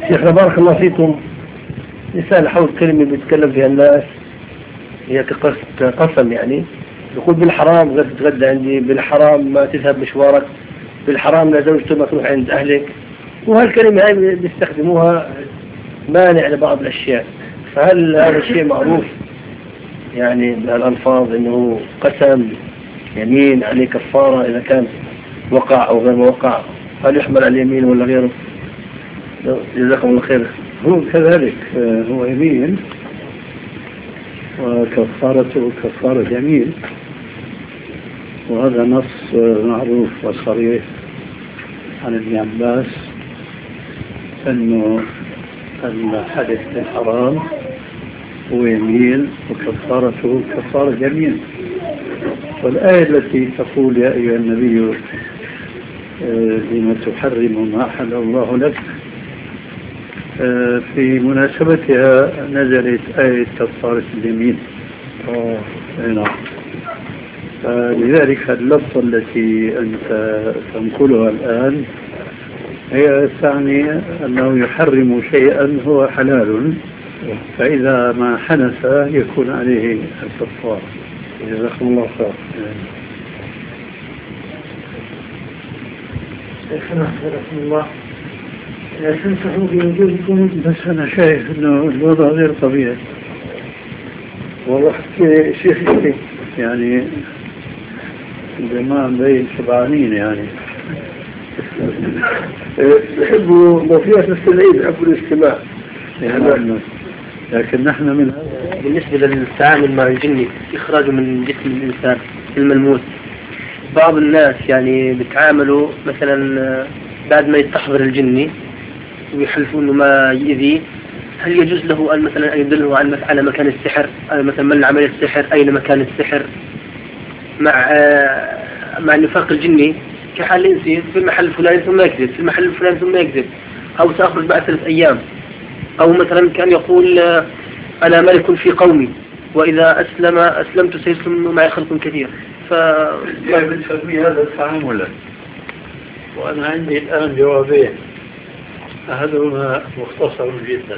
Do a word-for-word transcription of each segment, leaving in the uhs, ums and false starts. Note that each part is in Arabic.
شيخنا بارك الله فيكم. لسان حول كلمة بيتكلم فيها الناس هي كقسم، يعني يقول بالحرام غير تتغدى عندي، بالحرام ما تذهب مشوارك، بالحرام لا زوجته ما تروح عند أهلك، وهالكلمة هاي بيستخدموها مانع لبعض الأشياء. فهل هذا الشيء معروف يعني بهالألفاظ إنه قسم يمين عليه كفارة إذا كان وقع أو غير وقع؟ هل يحمل على اليمين ولا غيره؟ جزاكم الله خير. هو كذلك، هو يمين وكفارته كفارة يمين، وهذا نص معروف وصريح عن ابن عباس أنه الحدث الحرام هو يمين وكفارته كفارة يمين. والآية التي تقول يا أيها النبي لما تحرم ما أحل الله لك، في مناسبتها نزلت آية كفارة اليمين. نعم. فلذلك اللفظة التي أنت تنقلها الآن هي تعني أنه يحرم شيئا هو حلال، فإذا ما حنث يكون عليه الكفارة. جزاكم الله خير. شيخنا رحمه الله، تنصحوا بوجودكم؟ بس أنا شايف أنه الوضع غير طبيعي والله. شيخ يعني الجماعة بين شبعانين يعني يحبوا موفيات السعيد، يحبوا الاجتماع يعني. لكن نحن من بالنسبة للتعامل مع الجن إخراجه من جسم الإنسان الملموس، بعض الناس يعني بيتعاملوا مثلا بعد ما يستحضر الجني ويحلفوا انه ما يؤذيه، هل يجوز له ان مثلا ان يدله على مكان السحر، مثلا من عمل السحر، اين مكان السحر، مع مع النفاق الجني كحال الانسي في المحل الفلاني ثم يكذب، في المحل الفلاني ثم يكذب، او ساخرج بعد ثلاث ايام، او مثلا كان يقول انا ملك في قومي واذا اسلم اسلمت سيسلم معي خلق كثير. ف بنسمي هذا التعامل. وانا عندي الان جوابين، أحدهما مختصر جدا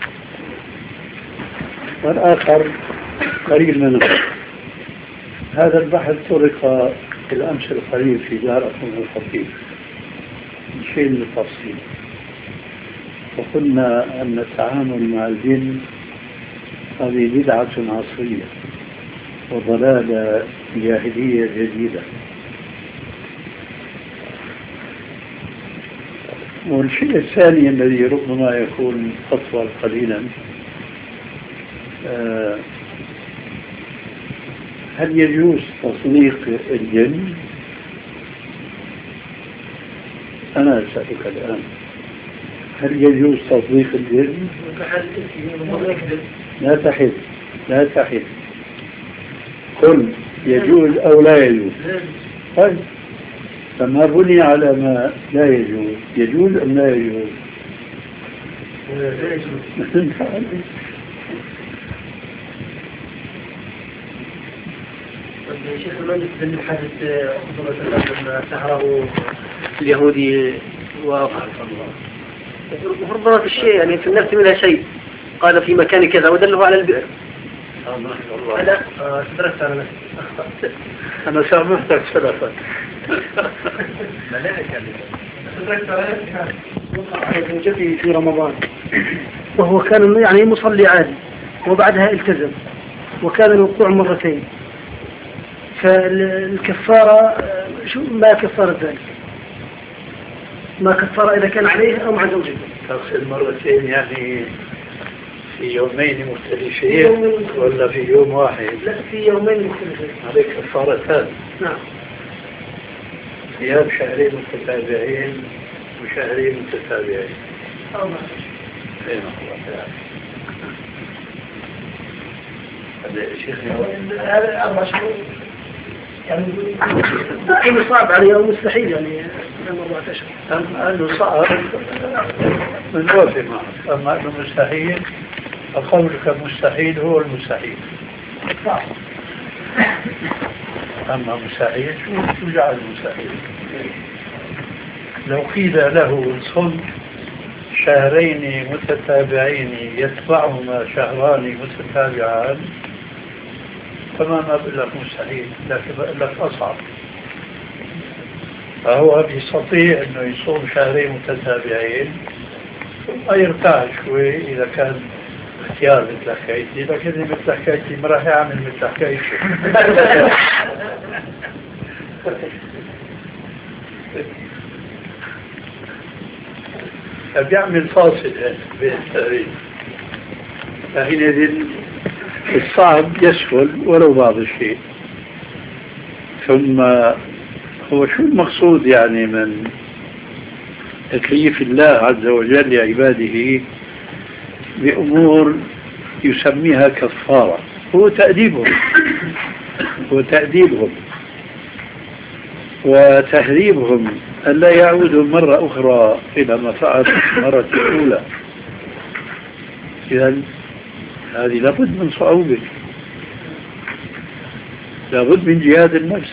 والآخر قريب منه. هذا البحث طرق بالأمس القريب في دار أخونا الخطيب شيء من التفصيل، وقلنا أن التعامل مع الجن هذه بدعة عصرية وضلالة جاهلية جديدة. والشيء الثاني الذي ربما يكون أطول قليلا، هل يجوز تصديق الجن؟ أنا أسألك الآن، هل يجوز تصديق الجن؟ لا تحد لا تحد قل يجوز أو لا يجوز. طيب فما بني على ما لا يجوز يجوز أم لا يجوز؟ لا يجوز. شيخ المجلس بالحدث لما سحره اليهودي وربما في الشيء يعني في النفس منها شيء، قال في مكان كذا ودله على البئر. أنا أدركت على نفسي، أخطأت. أنا سامحتك سلفا. أدركت على نفسي زوجتي في رمضان، وهو كان يعني مصلي عادي وبعدها التزم، وكان الوقوع مرتين، فالكفارة شو ما كفارة ذلك؟ ما كفارة إذا كان عليه أو مع زوجته. تغسل مرتين يعني في يومين مختلفين ولا في يوم واحد؟ لا في يومين مختلفين. عليك كفارتان. نعم. صيام شهرين متتابعين وشهرين متتابعين. أو ما أين الله هذا شيخ هذا أربع شهور يعني يكون صعب عليه أو مستحيل يعني أربعة أشهر. أنه صعب من وفي معه، أما أنه مستحيل فقولك مستحيل هو المستحيل صعب. أما مستحيل شو جعل مستحيل؟ لو قيل له صم شهرين متتابعين يتبعهما شهران متتابعان فما ما بقول لك مستحيل، لكن بقول لك أصعب. فهو بيستطيع أنه يصوم شهرين متتابعين ثم يرتاح شوي إذا كان اختيار مثل حكايتي، لكن مثل حكايتي ما راح يعمل مثل حكايتي. بيعمل فاصل بين التقريب. فحينئذ الصعب يسهل ولو بعض الشيء. ثم هو شو المقصود يعني من تكليف الله عز وجل لعباده بأمور يسميها كفارة؟ هو تأديبهم هو تأديبهم وتهذيبهم ألا يعودوا مرة أخرى إلى ما فعل المرة الأولى. إذن هذه لابد من صعوبة، لابد من جهاد النفس.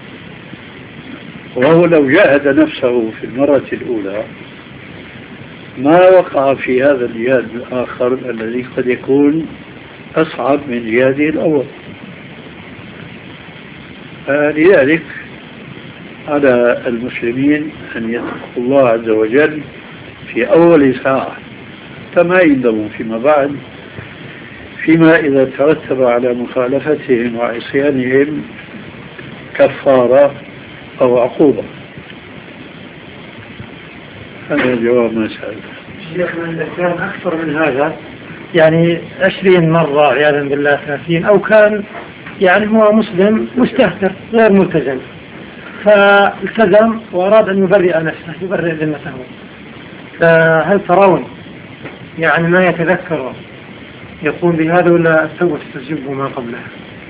وهو لو جاهد نفسه في المرة الأولى ما وقع في هذا الجهاد الآخر الذي قد يكون أصعب من جهاده الأول. لذلك على المسلمين أن يتقوا الله عز وجل في أول ساعة، كما يندموا فيما بعد فيما إذا ترتب على مخالفتهم وعصيانهم كفارة أو عقوبة. هذا جواب ما سأل. شيخنا إذا كان أكثر من هذا يعني عشرين مرة عياذا بالله ثلاثين، أو كان يعني هو مسلم مستهتر غير ملتزم فالتزم وأراد أن يبرئ نفسه يبرئ ذمته، فهل ترون يعني ما يتذكر يقوم بهذا ولا التوبة تستجيب ما قبلها؟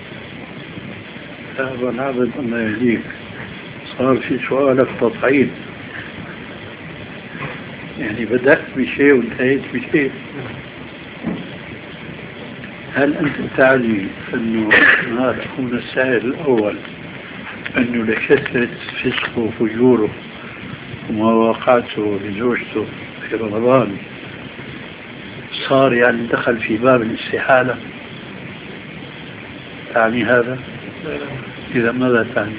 أبا العبد الله يهديك، صار في سؤالك تطعيد، يعني بدأت بشيء وانتهيت بشيء. هل أنت تعلم أنه هذا أخونا السائل الأول أنه لكثرة فسقه وفجوره ومواقعته لزوجته في رمضان صار يعني دخل في باب الاستحالة؟ تعني هذا؟ إذا ماذا تعني؟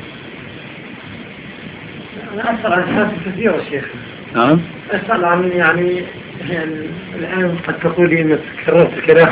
أنا أسأل عن حاجة كثيرة شيخ. نعم؟ أسأل عن يعني, يعني الآن قد تقولي إنك كررت الكلام.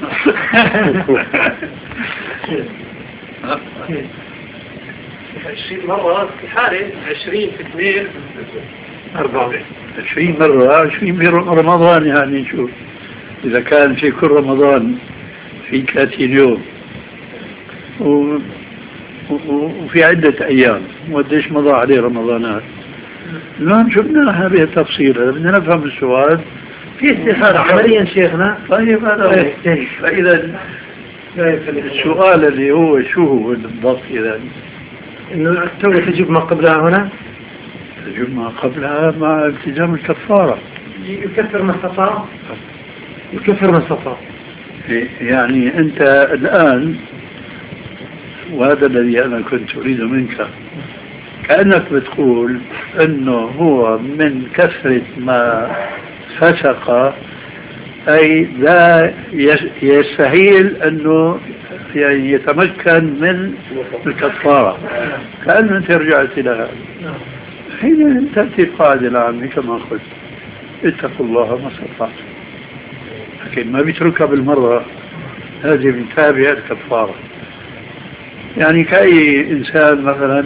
عشرين مرة في حالة عشرين في اثنين أربعة عشرين مرة عشرين في رمضان، يعني شو إذا كان في كل رمضان في ثلاثين يوم و... وفي عدة أيام وقديش مضى عليه رمضانات. الآن شفناها بالتفصيل، بدنا نفهم السؤال في استحالة عمليا شيخنا. طيب هذا فإذا السؤال اللي هو شو هو بالضبط؟ إذا إنه التوبة تجيب ما قبلها هنا، تجيب ما قبلها مع التزام الكفارة. يكفر ما استطاع، يكفر ما استطاع. يعني أنت الآن، وهذا الذي أنا كنت أريد منك، كأنك بتقول أنه هو من كثرة ما فسق أي لا يستحيل أنه يعني يتمكن من الكفارة، كأنه أنت رجعت إلى هذا. حين تأتي القاعدة العامة كما قلت اتقوا الله ما استطعتم، لكن ما بيتركها بالمرة، هذه من تابع الكفارة. يعني كأي إنسان مثلا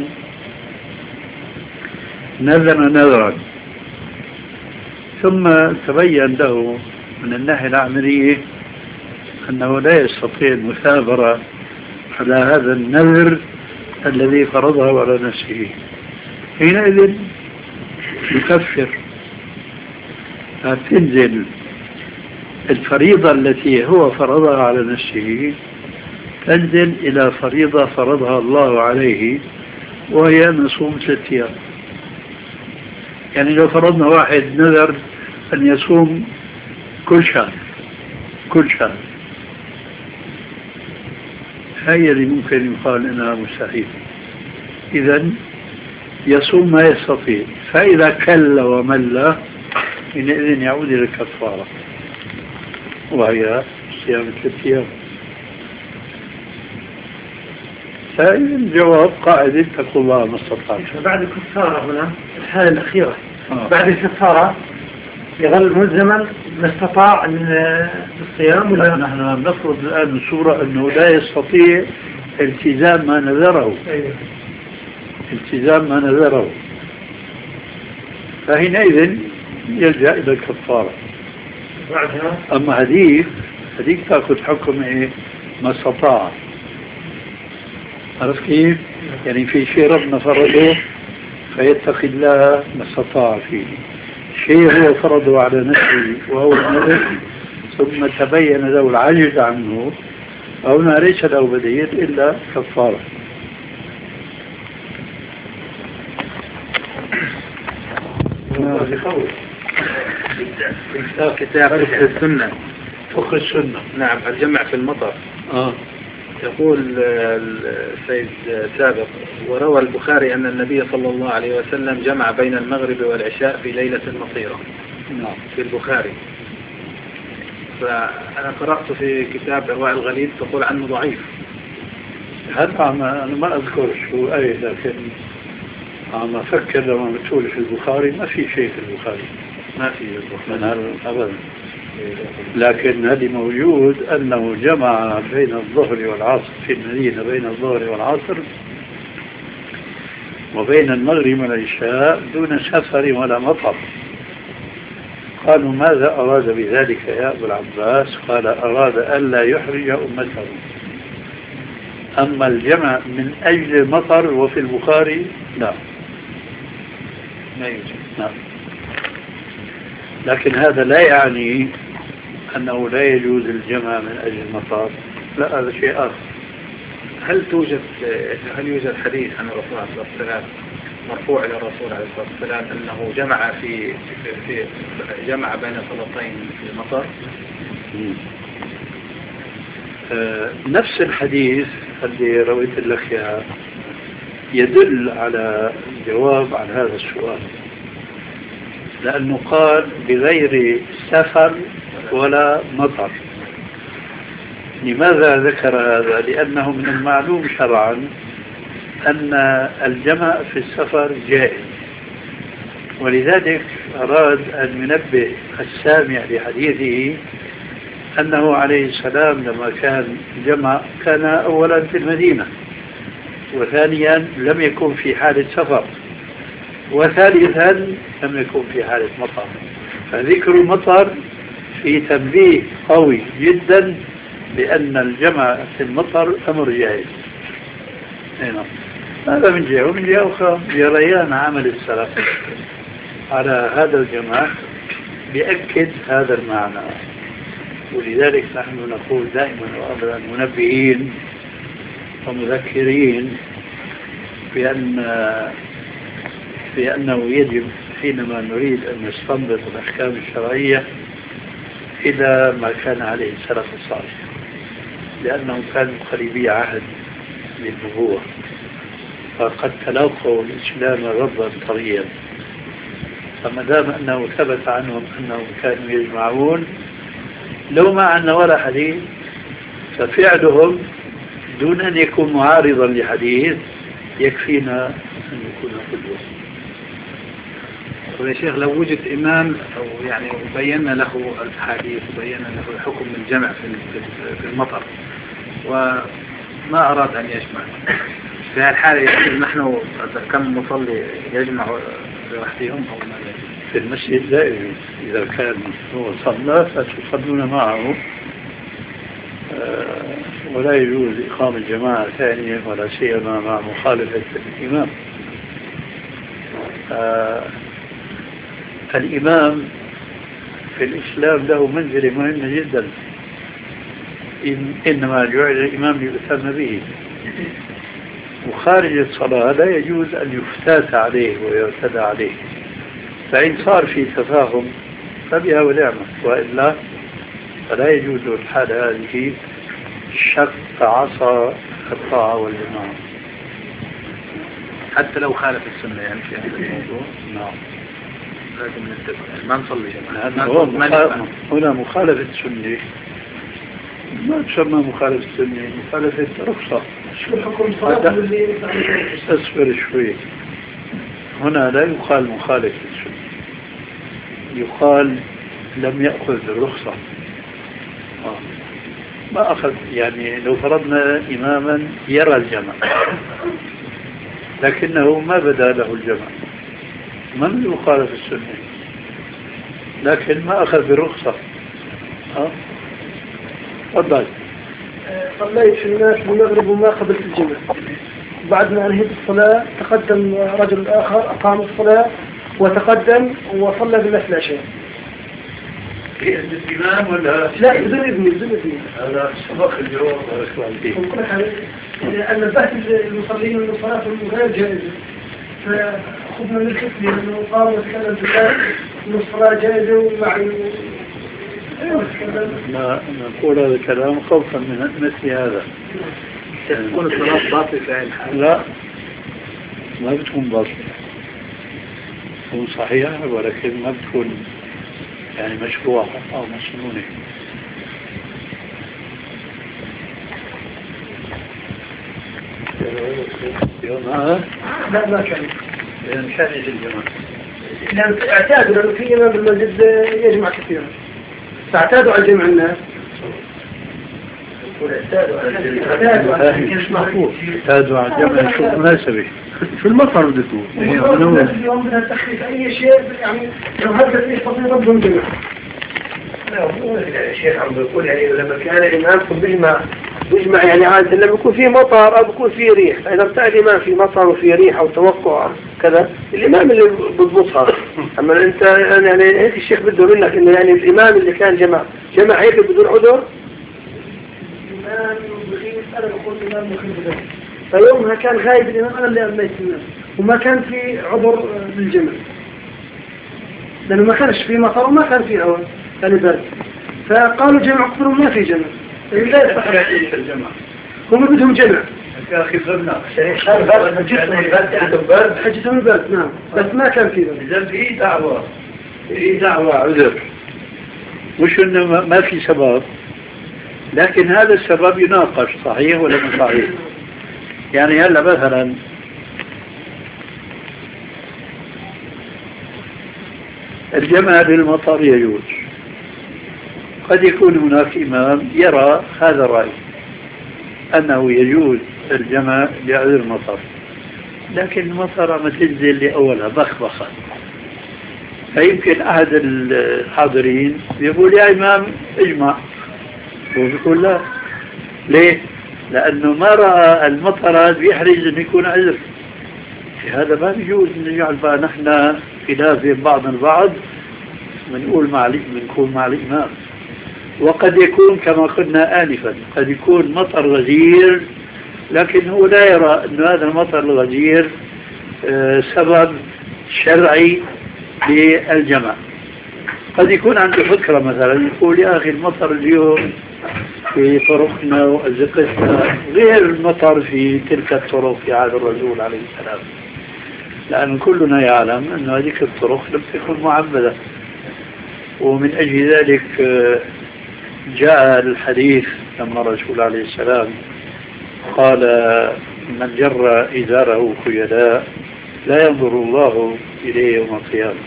نذر نذرا ثم تبين له من الناحية العملية أنه لا يستطيع المثابرة على هذا النذر الذي فرضه على نفسه، حينئذ يكفر. فتنزل الفريضة التي هو فرضها على نفسه تنزل إلى فريضة فرضها الله عليه، وهي أن يصوم ثلاثة أيام. يعني لو فرضنا واحد نذر أن يصوم كل شهر كل شهر، هي اللي ممكن يقال إنها مستحيل. إذن يصوم ما يستطيع، فإذا كل ومل حينئذ يعود إلى الكفارة وهي صيام ثلاثة أيام. فالجواب قاعدة اتقوا الله ما استطعتم. بعد الكفارة هنا الحالة الأخيرة آه. بعد الكفارة يظل ملزما ما استطاع الصيام ولا نحن نفرض الآن بصورة أنه لا يستطيع التزام ما نذره. أيوه. التزام ما نذره، فحينئذ يلجأ إلى الكفارة. بعدها أما هذيك هذيك تأخذ حكم إيه؟ ما استطاع. عرفت كيف؟ يعني في شيء ربنا فرضه فيتقي الله ما استطاع فيه، شيء هو فرضه على نفسه وهو النذر ثم تبين له العجز عنه، هنا ليس له بديل إلا كفارة. كتاب فقه السنة. فقه السنة. نعم. الجمع في المطر. آه. يقول السيد سابق: وروى البخاري أن النبي صلى الله عليه وسلم جمع بين المغرب والعشاء في ليلة مطيرة. نعم. في البخاري. فأنا قرأت في كتاب إرواء الغليل تقول عنه ضعيف. هذا أنا ما أذكر شو أي، لكن عم أفكر لما بتقول في البخاري ما في شيء في البخاري، ما في البخاري من هذا أبدا. لكن هذه موجود أنه جمع بين الظهر والعصر في المدينة، بين الظهر والعصر وبين المغرب والعشاء دون سفر ولا مطر. قالوا: ماذا أراد بذلك يا أبو العباس؟ قال: أراد ألا يحرج أمته. أما الجمع من أجل المطر وفي البخاري لا، ما يوجد. نعم. لكن هذا لا يعني أنه لا يجوز الجمع من أجل المطر، لا، هذا شيء آخر. هل توجد هل يوجد حديث عن الرسول عليه الصلاة والسلام مرفوع إلى الرسول عليه الصلاة والسلام أنه جمع في في, في جمع بين صلاتين في المطر؟ آه نفس الحديث الذي رويت لك إياه يدل على الجواب عن هذا السؤال، لأنه قال بغير سفر ولا مطر. لماذا ذكر هذا؟ لأنه من المعلوم شرعا أن الجمع في السفر جائز، ولذلك أراد أن ينبه السامع لحديثه أنه عليه السلام لما كان جمع كان أولا في المدينة، وثانيا لم يكن في حالة سفر، وثالثا لم يكن في حالة مطر. فذكر المطر في تنبيه قوي جدا بأن الجمع في المطر أمر جائز. هنا هذا من جهة، ومن جهة أخرى جريان عمل السلف على هذا الجمع بيأكد هذا المعنى. ولذلك نحن نقول دائما وأبدا منبهين ومذكرين بأن بأنه يجب حينما نريد أن نستنبط الأحكام الشرعية إلى ما كان عليه السلف الصالح، لأنهم كانوا قريبي عهد للنبوة، فقد تلقوا الإسلام ربا طريا. فما دام أنه ثبت عنهم أنهم كانوا يجمعون لو ما عندنا ولا حديث، ففعلهم دون أن يكون معارضا لحديث يكفينا أن يكون قدوة. يا شيخ لو وجد إمام أو يعني بينا له الحديث وبينا له الحكم الجمع في المطر وما أراد أن يجمع، في هالحالة نحن كم مصلي يجمع لوحدهم أو ما يجمع؟ في المسجد دائما إذا كان هو صلى فتصلون معه، ولا يجوز إقامة جماعة ثانية ولا سيما مع مخالفة الإمام. الإمام في الإسلام له منزلة مهمة جدا، إن إنما جعل الإمام ليؤتم به، وخارج الصلاة لا يجوز أن يفتات عليه ويعتدى عليه. فإن صار في تفاهم فبها ونعمة، وإلا فلا يجوز الحالة هذه شق عصا الطاعة والجماعة حتى لو خالف السنة يعني في هذا الموضوع. نعم. لازم نتفق ما نصلي جماعة. هو مخالفة هنا مخالفة سنة ما تسمى مخالفة سنة، مخالفة رخصة. شو الحكم صلاة اللي أصبر شوي، هنا لا يقال مخالفة السنة، يقال لم يأخذ الرخصة. آه. ما أخذ، يعني لو فرضنا إماما يرى الجمع لكنه ما بدا له الجمع، من يخالف السنة لكن ما أخذ بالرخصة. ها تفضل. صليت في الناس بالمغرب وما قبلت الجمع، بعد ما انهيت الصلاة تقدم رجل آخر أقام الصلاة وتقدم وصلى بالناس العشاء. بإذن الإمام ولا؟ لا بدون إذني بدون إذني. هذا سبق اليوم لأن البحث المصلين من الصلاة غير جائزة، فأخذنا من الحكم لأنه قام وتكلم بالله أن الصلاة جائزة ومع ما نقول هذا الكلام خوفا من مثل هذا. تكون الصلاة باطلة في عين الحال؟ لا ما بتكون باطلة، تكون صحيحة ولكن ما بتكون يعني مشروعة أو مسنونة. يوم هذا؟ لا ما كان. لأن كان يجي الجماعة. لأن اعتادوا لأنه في إمام بالمسجد يجمع كثيرا، فاعتادوا على جمع الناس. اعتادوا على الجمع شو مناسبة في المطر بدكم اليوم بدها تخفيف أي شيء، يعني لو هذا إيش بسيط بدهم جمع. الشيخ عم بيقول يعني لما كان الإمام بيجمع بيجمع يعني عادة لما يكون في مطر أو بيكون في ريح، فإذا ابتعد الإمام في مطر وفي ريح أو توقع كذا الإمام اللي بضبطها. أما أنت يعني هيك الشيخ بده منك إنه يعني الإمام اللي كان جمع جمع هيك بدون عذر. الإمام بخير أنا بقول الإمام بخير بذلك، فيومها كان غايب الإمام أنا اللي أميت الناس وما كان في عذر بالجمع، لأنه ما كانش في مطر وما كان في هواء يعني برد، فقالوا جمع قصر ما في جمع. لا يستحق الجمع، هم بدهم جمع. يا أخي فرنا حجتهم البرد نعم، بس ما كان في برد. إذا في دعوة في دعوة عذر، مش إنه ما في سبب، لكن هذا السبب يناقش صحيح ولا مش صحيح. يعني هلا مثلا الجمع بالمطر يجوز، قد يكون هناك إمام يرى هذا الرأي أنه يجوز الجمع بعذر المطر، لكن المطر ما تنزل لأولها بخبخة، فيمكن أحد الحاضرين يقول يا إمام اجمع، ويقول لا. ليه؟ لأنه ما رأى المطر بيحرز أن يكون عذر، هذا ما بيجوز نجعل بقى نحن خلاف بعض البعض بنقول مع بنكون مع الإمام. وقد يكون كما قلنا آنفا قد يكون مطر غزير، لكن هو لا يرى أن هذا المطر الغزير سبب شرعي للجمع. قد يكون عنده فكرة مثلا يقول يا أخي المطر اليوم في طرقنا وأزقتنا غير المطر في تلك الطرق في عهد الرسول عليه السلام، لأن كلنا يعلم أن هذه الطرق لم تكن معبدة. ومن أجل ذلك جاء الحديث لما الرسول عليه السلام قال من جر إزاره خيلاء لا ينظر الله إليه يوم القيامة.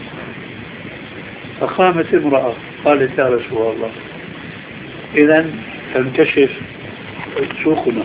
فقامت امرأة قالت يا رسول الله إذن تنكشف سوقنا،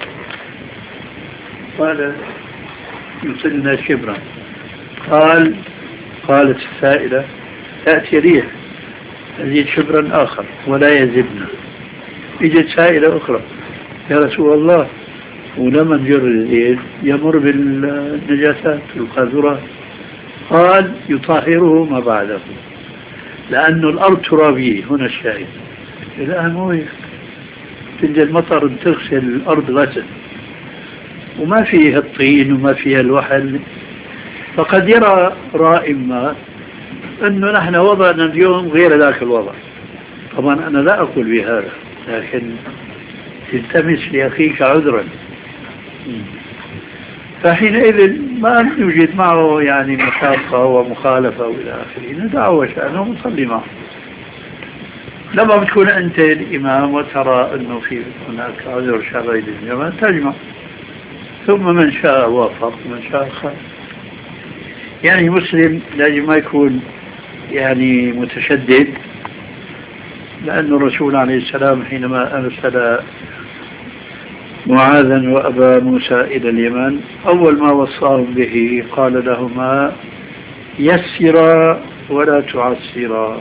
قال يصلنا شبرا. قال قالت السائلة تأتي ريح تزيد شبرا آخر ولا يزدنا. اجت سائلة أخرى يا رسول الله ولما نجر الزيت يمر بالنجاسات والقاذورات. قال يطهره ما بعده، لأنه الأرض ترابية. هنا الشاهد الآن هو تنزل مطر تغسل الأرض غسل وما فيها الطين وما فيها الوحل، فقد يرى رائي ما أنه نحن وضعنا اليوم غير ذاك الوضع. طبعا أنا لا أقول بهذا، لكن تلتمس لأخيك عذرا، فحينئذ ما يوجد معه يعني مشاقة ومخالفة وإلى آخره ندعه شأنه ونصلي معه. لما بتكون أنت الإمام وترى أنه في هناك عذر شرعي للجماعة تجمع، ثم من شاء وافق ومن شاء خالف. يعني مسلم لازم ما يكون يعني متشدد، لأن الرسول عليه السلام حينما أرسل معاذا وأبا موسى إلى اليمن أول ما وصاهم به قال لهما يسرا ولا تعسرا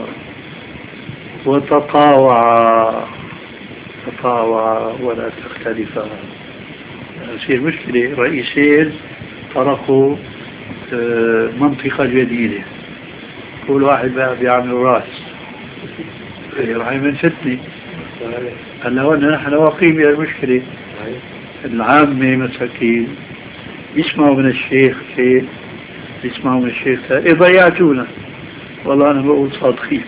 وتطاوعا تطاوعا ولا تختلفا. يصير مشكلة رئيسين طرقوا منطقة جديدة، كل واحد بقى بيعمل راس راح من فتنة. هلا هون نحن واقعين بالمشكلة. العامة مساكين يسمعوا من الشيخ شيء، يسمعوا من الشيخ إيه ضيعتونا. والله أنا بقول صادقين،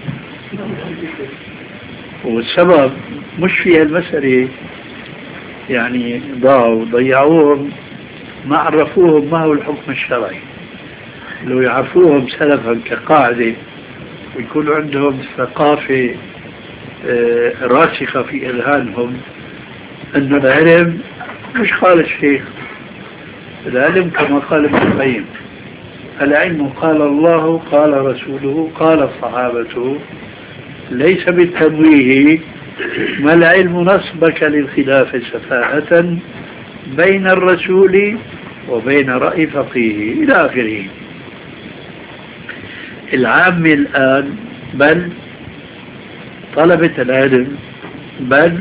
والسبب مش في المسألة يعني ضاعوا ضيعوهم، ما عرفوهم ما هو الحكم الشرعي. لو يعرفوهم سلفا كقاعدة ويكون عندهم ثقافة راسخة في أذهانهم أن العلم مش قال الشيخ، العلم كما قال ابن القيم العلم قال الله قال رسوله قال الصحابة ليس بالتمويه، ما العلم نصبك للخلاف سفاهة بين الرسول وبين رأي فقيه إلى آخره. العام الآن بل طلبة العلم بل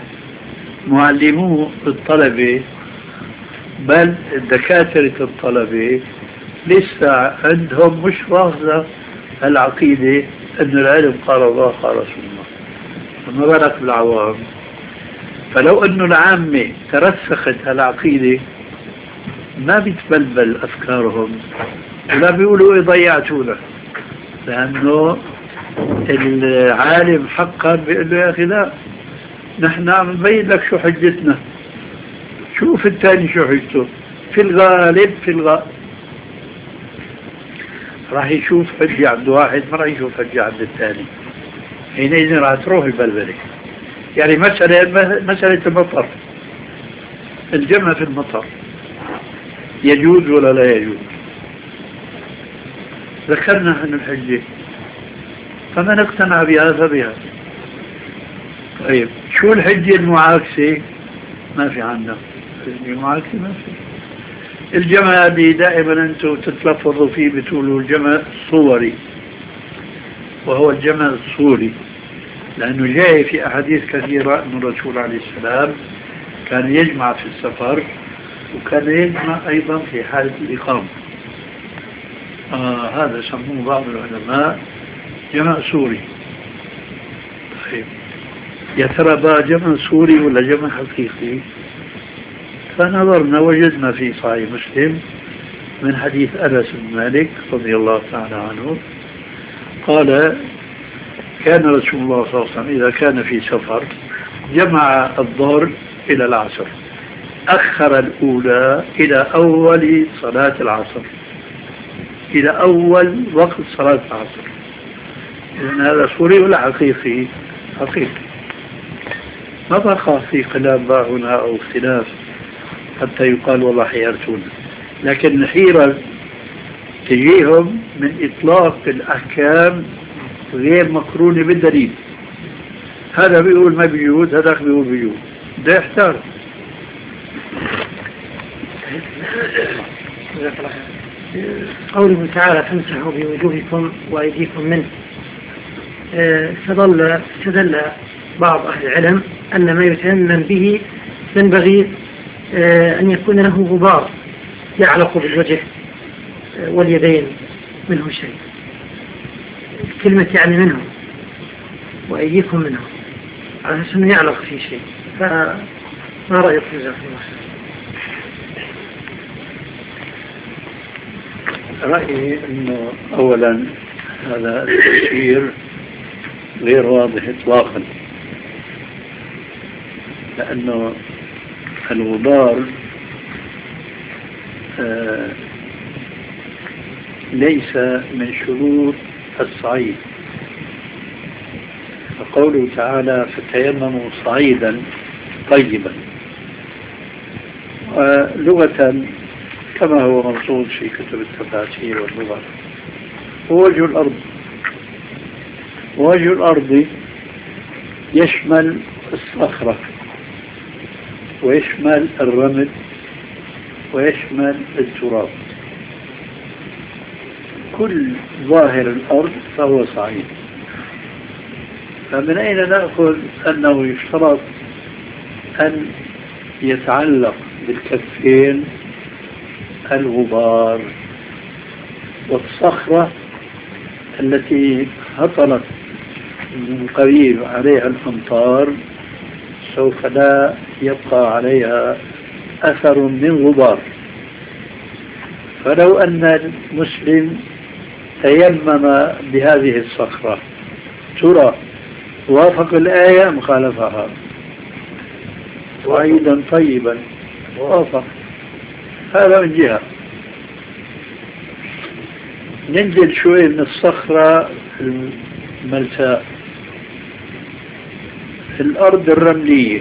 معلمو الطلبة بل دكاترة الطلبة لسه عندهم مش رافضة العقيدة أن العلم قال الله قال رسول الله، وما بالك بالعوام. فلو أن العامة ترسخت هالعقيدة ما بيتبلبل أفكارهم ولا بيقولوا إيه ضيعتونا، لأنه العالم حقا بيقول له يا أخي لا، نحن عم نبين لك شو حجتنا، شوف الثاني شو حجته. في الغالب في الغالب راح يشوف حجة عند واحد ما راح يشوف حجة عند الثاني، حينئذ راح تروح البلبلة. يعني مسألة مسألة المطر، الجمع في المطر يجوز ولا لا يجوز؟ ذكرنا عن الحجة، فمن اقتنع بها فبها. طيب شو الحجة المعاكسة؟ ما في عندنا المعاكسة، ما في. الجمع اللي دائما أنتم تتلفظوا فيه بتقولوا الجمع الصوري، وهو الجمع الصوري، لأنه جاء في أحاديث كثيرة أن الرسول عليه السلام كان يجمع في السفر وكان يجمع أيضا في حالة الإقامة. آه هذا سموه بعض العلماء جمع سوري. طيب يا ترى بقى جمع سوري ولا جمع حقيقي؟ فنظرنا وجدنا في صحيح مسلم من حديث أنس بن مالك رضي الله تعالى عنه قال كان رسول الله صلى الله عليه وسلم إذا كان في سفر جمع الظهر إلى العصر، أخر الأولى إلى أول صلاة العصر، إلى أول وقت صلاة العصر. إذن هذا سوري ولا حقيقي؟ حقيقي. ما بقى في خلاف هنا أو اختلاف حتى يقال والله حيرتونا، لكن الحيرة تجيهم من إطلاق الأحكام غير مقرونة بالدليل. هذا بيقول ما بيجوز، هذا بيقول بيجوز، ده يحتار. قوله تعالى فامسحوا بوجوهكم وأيديكم منه، استدل استدل بعض أهل العلم أن ما يتيمم به ينبغي أن يكون له غبار يعلق بالوجه واليدين منه شيء، كلمة يعني منه وأيديكم منه، على أساس أنه يعلق في شيء. فما رأيك في ذلك؟ رأيي أنه أولا هذا التفسير غير واضح إطلاقا، لأنه الغبار ليس من شروط الصعيد. فقوله تعالى فتيمموا صعيدا طيبا، لغة كما هو منصوص في كتب التفاسير واللغة هو وجه الأرض. وجه الأرض يشمل الصخرة ويشمل الرمل ويشمل التراب، كل ظاهر الأرض فهو صعيد. فمن أين نأخذ أنه يشترط أن يتعلق بالكفين الغبار والصخرة التي هطلت من قريب عليها الأمطار سوف لا يبقى عليها أثر من غبار؟ فلو أن المسلم تيمم بهذه الصخرة ترى وافق الآية مخالفها، صعيدا طيبا وافق. هذا من جهة. ننزل شوي من الصخرة الملساء في الأرض الرملية،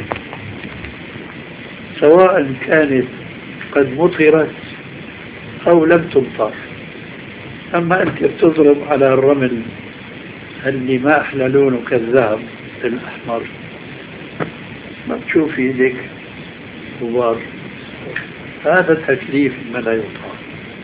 سواء كانت قد مطرت أو لم تمطر. أما أنت تضرب على الرمل اللي ما أحلى لونه كالذهب الأحمر ما تشوف في يدك غبار، هذا تكليف ما لا يطاق.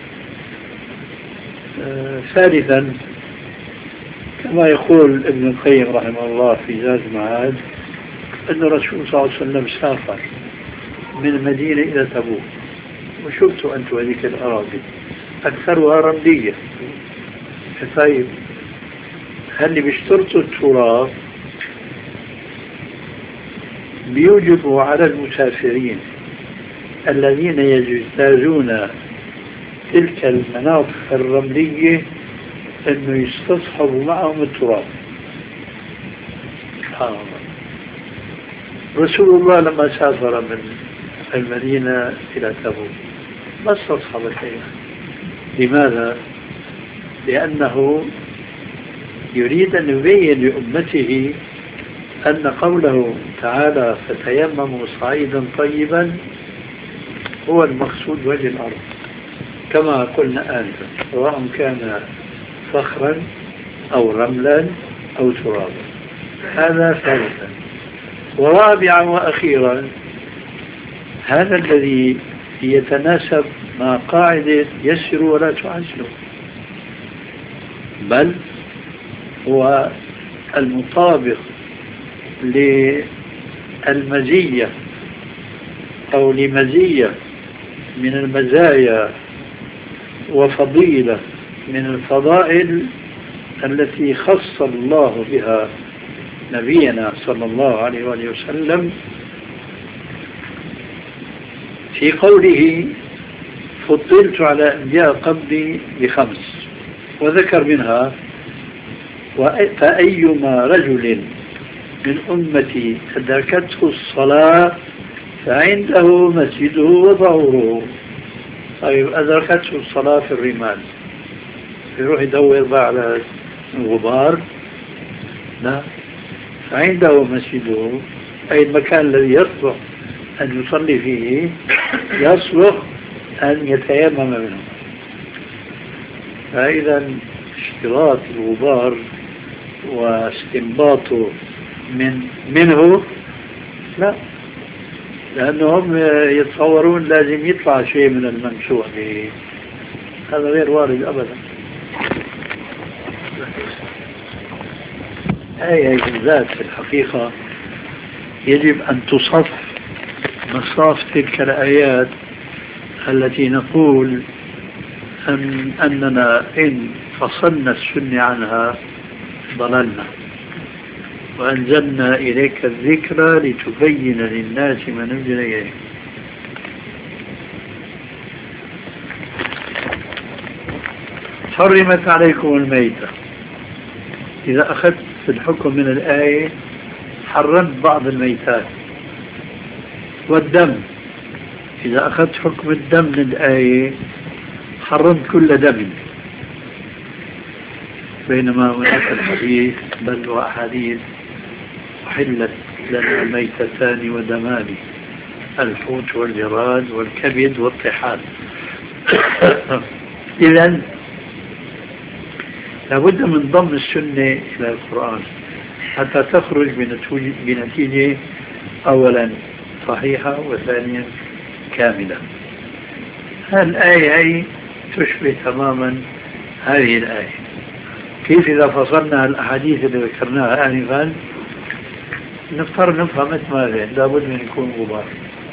آه ثالثا كما يقول ابن القيم رحمه الله في زاد المعاد أن الرسول صلى الله عليه وسلم سافر من المدينة إلى تبوك، وشفت أنت هذيك الأراضي أكثرها رملية. طيب هل اللي بيشترطوا التراب بيوجبوا على المسافرين الذين يجتازون تلك المناطق الرملية أنه يستصحبوا معهم التراب؟ سبحان الله. رسول الله لما سافر من المدينة إلى تبوك ما استصحب شيئا. لماذا؟ لأنه يريد أن يبين لأمته أن قوله تعالى فتيمموا صعيدا طيبا هو المقصود وجه الأرض كما قلنا آنفا، سواء كان صخرا أو رملا أو ترابا. هذا ثالثا. ورابعا وأخيرا هذا الذي يتناسب مع قاعدة يسروا ولا تعسروا، بل هو المطابق للمزية أو لمزية من المزايا وفضيلة من الفضائل التي خص الله بها نبينا صلى الله عليه وآله وسلم في قوله فضلت على أنبياء قبلي بخمس، وذكر منها فأيما رجل من أمتي أدركته الصلاة فعنده مسجده وظهوره. طيب أدركته الصلاة في الرمال يروح يدور بقى على الغبار؟ لا، فعنده مسجده أي المكان الذي يصلح أن يصلي فيه يصلح أن يتيمم منه. فإذا اشتراط الغبار واستنباطه من منه لا، لأنهم يتصورون لازم يطلع شيء من الممسوح به، هذا غير وارد أبدا. هذه بالذات في الحقيقة يجب أن تصف مصاف تلك الآيات التي نقول أن أننا إن فصلنا السنة عنها ضللنا، وأنزلنا إليك الذكرى لتبين للناس ما نزل إليك. حرمت عليكم الميتة. إذا أخذت في الحكم من الآية حرمت بعض الميتات، والدم إذا أخذت حكم الدم من الآية حرمت كل دم، بينما هناك الحديث بل وأحاديث أحلت لنا ميتتان ودمان الحوت والجراد والكبد والطحال. إذن لابد من ضم السنة إلى القرآن حتى تخرج بنتيجة أولا صحيحة وثانيا كاملة. الآية هي تشبه تماما هذه الآية. كيف إذا فصلنا الأحاديث اللي ذكرناها آنفا نضطر نفهم ماذا لابد من يكون غبار.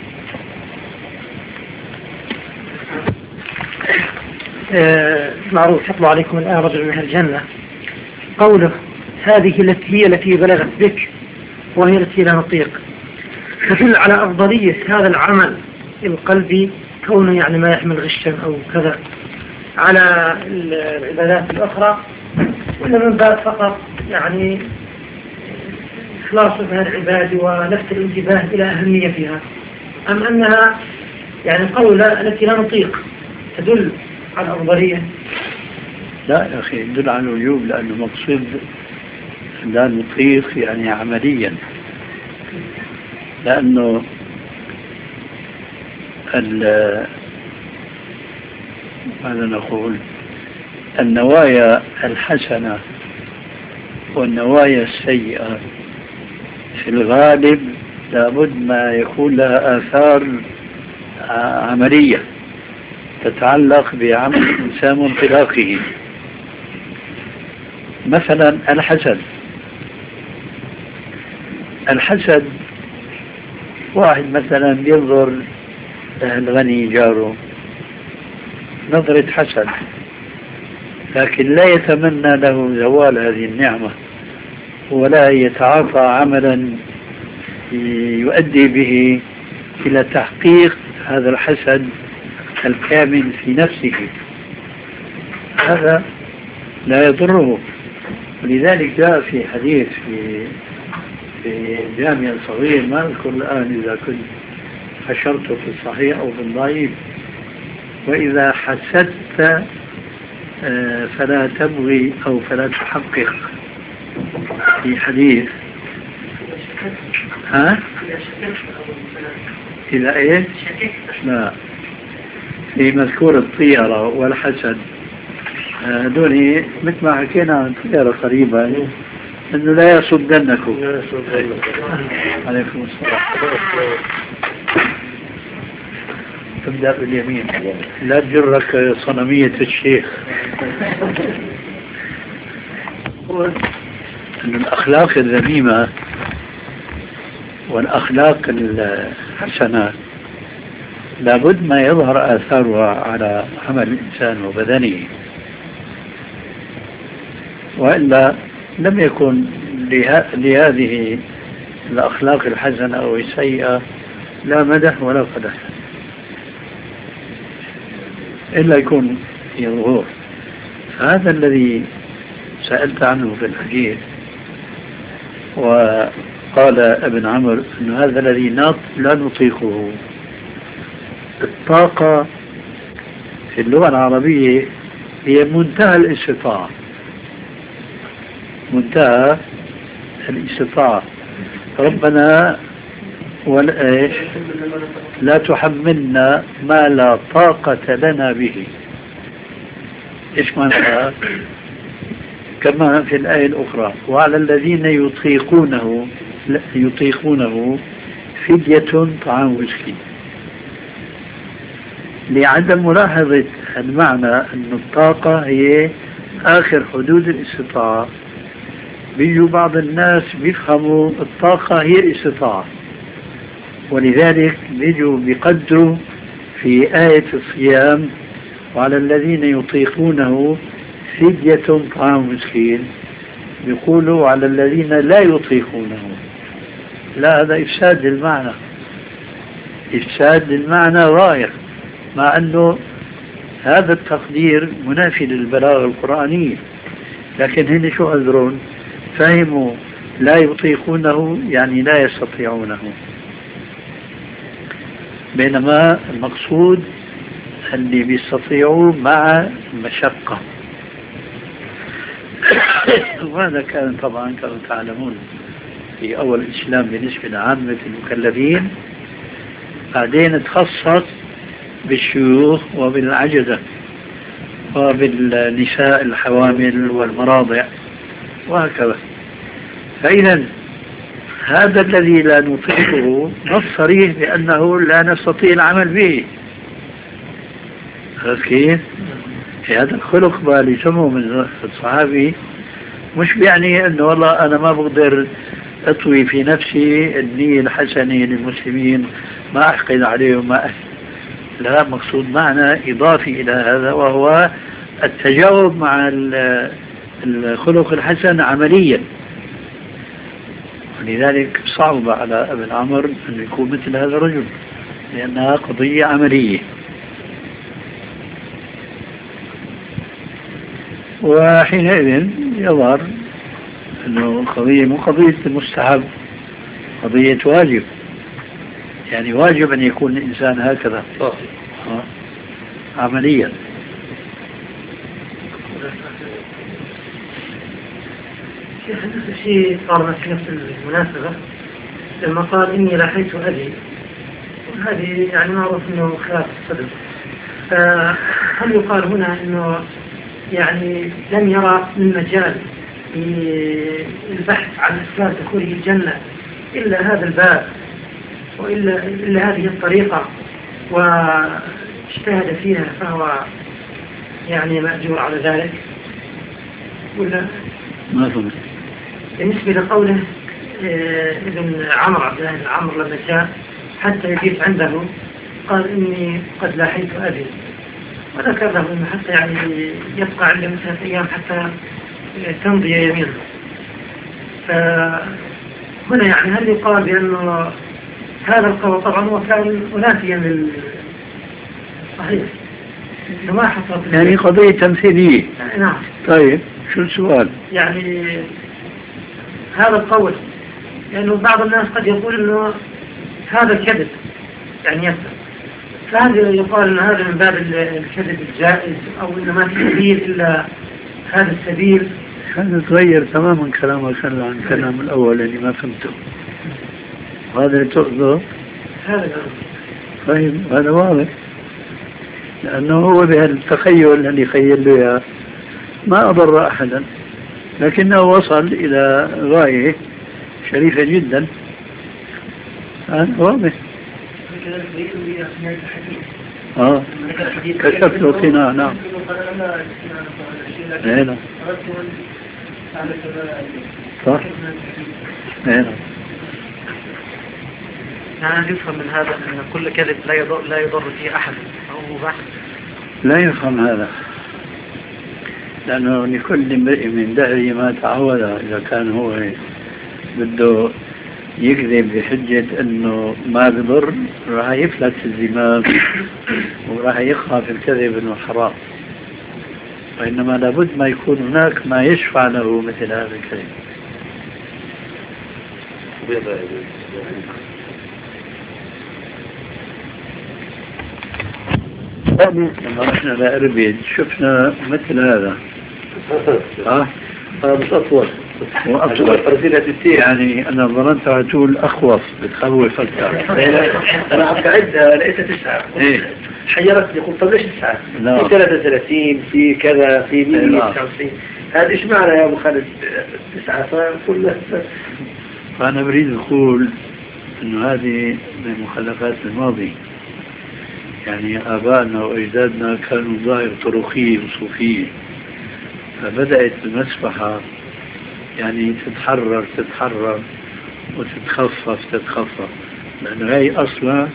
آه معروف يطلع عليكم الآن رجل من الجنة، قوله هذه التي هي التي بلغت بك وهي التي لا نطيق، تدل على أفضلية هذا العمل القلبي كونه يعني ما يحمل غشا أو كذا على العبادات الأخرى، ولا من باب فقط يعني إخلاص من العباد ولفت الانتباه إلى أهميتها، أم أنها يعني قولة التي لا نطيق تدل على الأفضلية؟ لا يا أخي يدل على الوجوب، لأنه مقصود لا نطيق يعني عمليا، لأنه ماذا نقول النوايا الحسنة والنوايا السيئة في الغالب لابد ما يكون لها آثار عملية تتعلق بعمل الإنسان وانطلاقه. مثلا الحسد الحسد واحد مثلا ينظر الغني جاره نظرة حسد، لكن لا يتمنى له زوال هذه النعمة ولا يتعاطى عملا يؤدي به إلى تحقيق هذا الحسد الكامل في نفسه، هذا لا يضره. ولذلك جاء في حديث في في جامع صغير ما أذكر الآن إذا كنت حشرته في الصحيح أو في الضعيف: وإذا حسدت فلا تبغي أو فلا تحقق. في حديث ها إذا إيه لا في مذكور الطيرة والحسد دوني مثل ما حكينا عن الطيرة قريبا أنه لا يصدنكم. عليكم السلام. تبدأ باليمين لا تجرك صنمية الشيخ. أن الأخلاق الذميمة والأخلاق الحسنة لابد ما يظهر آثارها على عمل الإنسان وبدنه، وإلا لم يكن لهذه الأخلاق الحسنة أو السيئة لا مدح ولا قدح، إلا يكون في ظهور. هذا الذي سألت عنه في الحديث، وقال ابن عمر أن هذا الذي لا نطيقه. الطاقة في اللغة العربية هي منتهى الاستطاعة، منتهى الاستطاعة. ربنا ولا لا تحملنا ما لا طاقة لنا به. إيش معنى؟ كما في الآية الأخرى: وعلى الذين يطيقونه يطيقونه فدية طعام مسكين. لعدم ملاحظة المعنى أن الطاقة هي آخر حدود الاستطاعة، بيجوا بعض الناس بيفهموا الطاقة هي الاستطاعة، ولذلك بيجوا بيقدروا في آية الصيام: وعلى الذين يطيقونه فدية طعام مسكين، بيقولوا على الذين لا يطيقونه. لا، هذا إفساد للمعنى، إفساد للمعنى غاية، مع أنه هذا التقدير منافي للبلاغة القرآنية. لكن هن شو أذرون؟ فهموا لا يطيقونه يعني لا يستطيعونه، بينما المقصود اللي بيستطيعوا مع المشقة. وهذا كان طبعا كما تعلمون في أول الإسلام بالنسبة لعامة المكلفين، بعدين تخصص بالشيوخ وبالعجزة وبالنساء الحوامل والمراضع وهكذا. فإذا هذا الذي لا نطيقه نص صريح بأنه لا نستطيع العمل به. عرفت كيف؟ هذا الخلق بالي سموه من الصحابي مش بيعني أنه والله أنا ما بقدر أطوي في نفسي النية الحسنة للمسلمين، ما أحقد عليهم، ما أحقد. لا، مقصود معنى إضافي إلى هذا، وهو التجاوب مع الخلق الحسن عمليا. ولذلك صعب على ابن عمر أن يكون مثل هذا الرجل، لأنها قضية عملية. وحينئذ يظهر أنه قضية مو قضية مستحب، قضية واجب. يعني واجب أن يكون الإنسان هكذا عمليا. هذا الشيء صار في نفس المناسبة لما قال إني لحيت أبي، وهذه يعني معروف أنه خلاف الصدق. فهل يقال هنا أنه يعني لم يرى من مجال في البحث عن أسباب دخوله الجنة إلا هذا الباب وإلا إلا هذه الطريقة واجتهد فيها فهو يعني مأجور على ذلك؟ ولا ما فهمت؟ بالنسبة لقوله ابن عمرو عبد الله بن عمرو لما جاء حتى يجيب عنده قال إني قد لاحيت أبي، وذكر له إنه حتى يعني يبقى عنده ثلاثة أيام حتى تمضي يمينه. فهنا يعني هل يقال بأنه هذا القول طبعا هو كان منافيا لل صحيح ما حصل يعني قضية تمثيلية. نعم. طيب شو السؤال؟ يعني هذا القول لأنه يعني بعض الناس قد يقول إنه هذا كذب يعني يكذب، فهذا يقال إن هذا من باب الكذب الجائز أو إنه ما في سبيل إلا هذا السبيل. هذا تغير تماما كلامك عن الكلام الأول اللي ما فهمته. هذا اللي تقصده؟ هذا طيب هذا واضح، لأنه هو بهالتخيل اللي خيل له إياه ما أضر أحدا، لكنه وصل إلى غاية شريفة جدا. هذا واضح. آه كشف له قناع. نعم. هنا صح. هنا يعني يفهم من هذا أن كل كذب لا يضر لا يضر فيه أحد أو مباح. لا يفهم هذا، لأنه لكل امرئ من دهره ما تعود. إذا كان هو بده يكذب بحجة أنه ما بضر راح يفلت الزمام وراح يقع في الكذب أنه حرام، وإنما لابد ما يكون هناك ما يشفع له مثل هذا الكذب. لما رحنا لأربيد شفنا مثل هذا. ها؟ هذا مش أطول وأطول يعني أنا ظننت هتقول أخوص بتخوف أكثر. أنا عم بعدها لقيتها تسعة. إيه حيرتني قلت طب ليش تسعة؟ في ثلاثة وثلاثين في كذا في مية وتسعة وتسعين. هذا إيش معنى يا أبو خالد تسعة؟ فكل فأنا بريد أقول إنه هذه من مخلفات الماضي. يعني آبائنا وأجدادنا كانوا ظاهر طرقية وصوفية، فبدأت المسبحة يعني تتحرر تتحرر وتتخفف تتخفف، لأن هي أصلا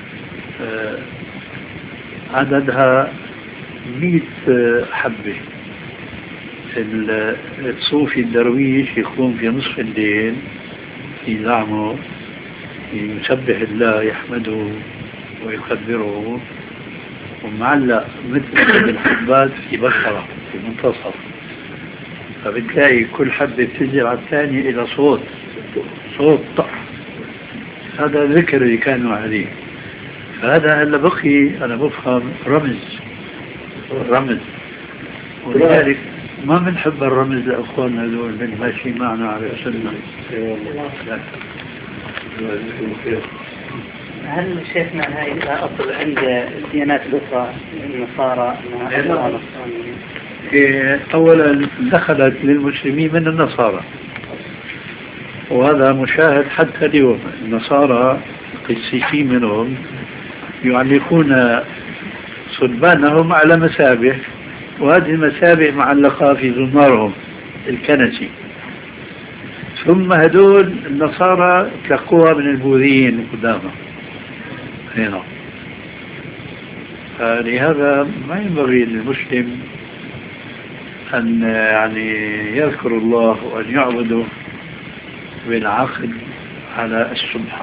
عددها مئة حبة. الصوفي الدرويش يقوم في نصف الليل يزعمه يسبح الله يحمده ويكبره ومعلق مثل الحبات في بشرة في منتصف، فبتلاقي كل حبة بتنزل على الثانية إلى صوت صوت طق. هذا ذكر اللي كانوا عليه. فهذا هلا بقي أنا بفهم رمز رمز ولذلك ما بنحب الرمز لأخواننا هذول اللي ماشي معنا على سنة. هل شيخنا هاي أصل عند الديانات الأخرى النصارى أنها إيه، أولا دخلت للمسلمين من النصارى، وهذا مشاهد حتى اليوم. النصارى قسيسين منهم يعلقون صلبانهم على مسابح، وهذه المسابح معلقة في زنارهم الكنسي. ثم هدول النصارى تلقوها من البوذيين قدامهم هنا. فلهذا ما ينبغي للمسلم أن يعني يذكر الله وأن يعبده بالعقد على السبحة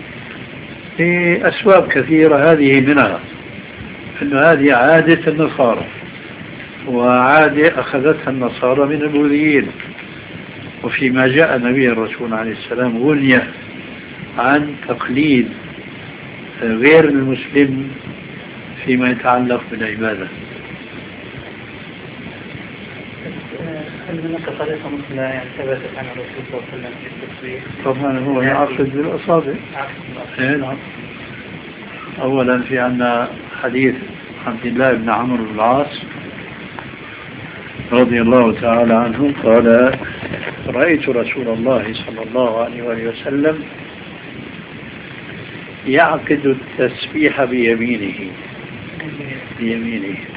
لأسباب كثيرة. هذه منها أن هذه عادة النصارى، وعادة أخذتها النصارى من البوذيين. وفيما جاء نبي الرسول عليه السلام غني عن تقليد غير المسلم فيما يتعلق بالعبادة. هل هناك طريقة مثل يعني ثبتت عن الرسول صلى الله عليه وسلم في التسبيح؟ طبعا هو يعقد بالأصابع. نعم. أولا في عنا حديث عبد الله بن عمرو بن العاص رضي الله تعالى عنه قال: رأيت رسول الله صلى الله عليه وآله وسلم يعقد التسبيح بيمينه بيمينه.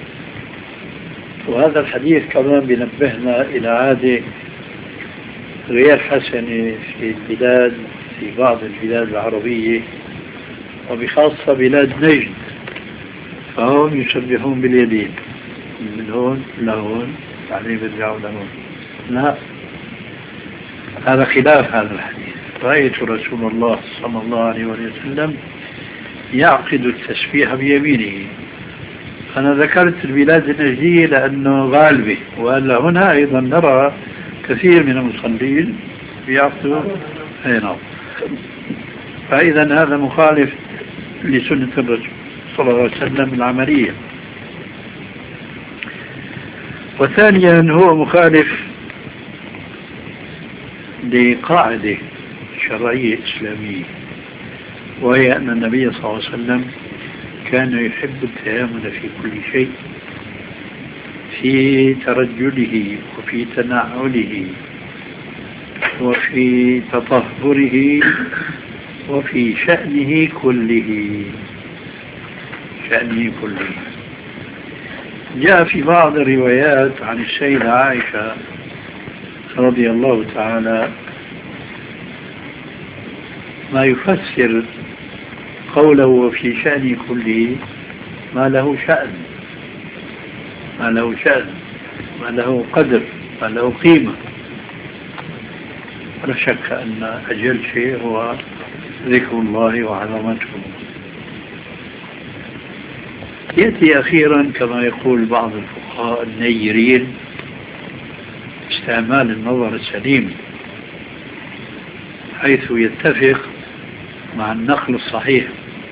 وهذا الحديث كمان بينبهنا إلى عادة غير حسنة في البلاد، في بعض البلاد العربية وبخاصة بلاد نجد، فهم يسبحون باليدين من هون لهون، بعدين بيرجعوا لهون. لا، هذا خلاف هذا الحديث. رأيت رسول الله صلى الله عليه وسلم يعقد التسبيح بيمينه. أنا ذكرت البلاد النجدية لأنه غالبة، وألا هنا أيضا نرى كثير من المصلين يعقدوا هنا. فإذا هذا مخالف لسنة الرسول صلى الله عليه وسلم العملية. وثانيا هو مخالف لقاعدة شرعية إسلامية، وهي أن النبي صلى الله عليه وسلم كان يحب التيامن في كل شيء، في ترجله وفي تنعله وفي تطهره وفي شأنه كله شأنه كله. جاء في بعض الروايات عن السيدة عائشة رضي الله تعالى ما يفسر قوله وفي شأنه كله ما له شأن، ما له شأن، ما له قدر، ما له قيمة. ولا شك أن أجل شيء هو ذكر الله وعظمته. يأتي أخيرا كما يقول بعض الفقهاء النيرين استعمال النظر السليم، حيث يتفق مع النقل الصحيح.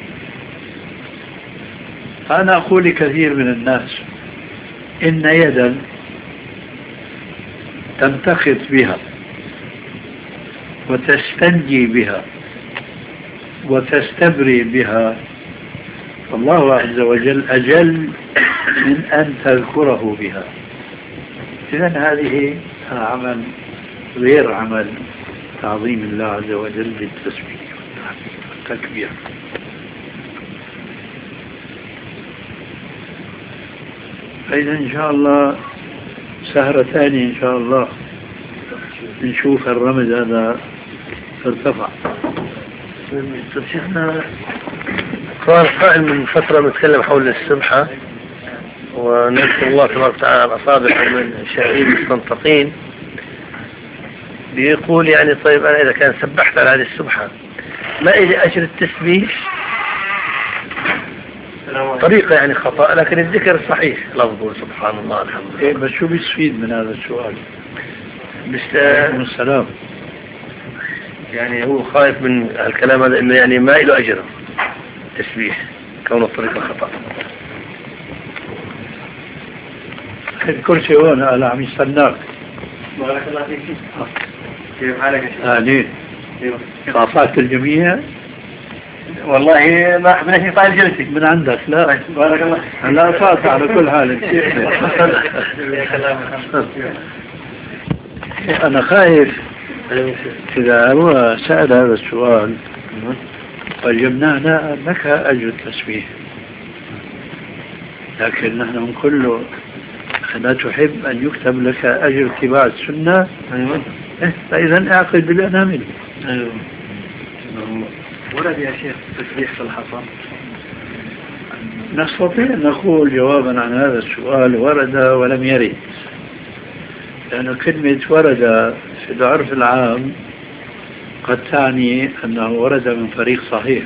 فأنا أقول لكثير من الناس إن يدا تمتخط بها وتستنجي بها وتستبري بها، فالله عز وجل أجل من أن تذكره بها. إذن هذه عمل غير عمل تعظيم الله عز وجل بالتسبيح والتكبير. فإذا إن شاء الله سهرة ثانية إن شاء الله نشوف الرمز هذا ارتفع. شيخنا كان قائل من فترة نتكلم حول السبحة ونذكر الله تبارك وتعالى الأصابع من شعير مستنطقين، بيقول يعني طيب أنا إذا كان سبحت على هذه السبحة ما إلي أجر التسبيح؟ طريقة يعني خطأ لكن الذكر صحيح لفظه سبحان الله الحمد لله. إيه بس شو بيستفيد من هذا السؤال؟ بس السلام يعني هو خايف من الكلام هذا إنه يعني ما له أجر تسبيح كون الطريقة خطأ. أخي الكرسي هون أنا عم يستناك. بارك الله فيك. كيف حالك يا شيخ؟ أهلين. صافحت الجميع؟ والله ما بدناش نطال جلسي من عندك لا. بارك الله. لا صافح على كل حال. أنا خايف إذا هو سأل هذا السؤال فجبنانا لك أجر التسبيح، لكن نحن نقول له لا تحب أن يكتب لك أجر اتباع السنة. أيوة. إيه فإذا اعقد بالأنامل. أيوة. ورد يا شيخ تسبيح في الحصى؟ نستطيع أن نقول جوابا عن هذا السؤال ورد ولم يرد، لأن كلمة ورد في العرف العام قد تعني أنه ورد من طريق صحيح،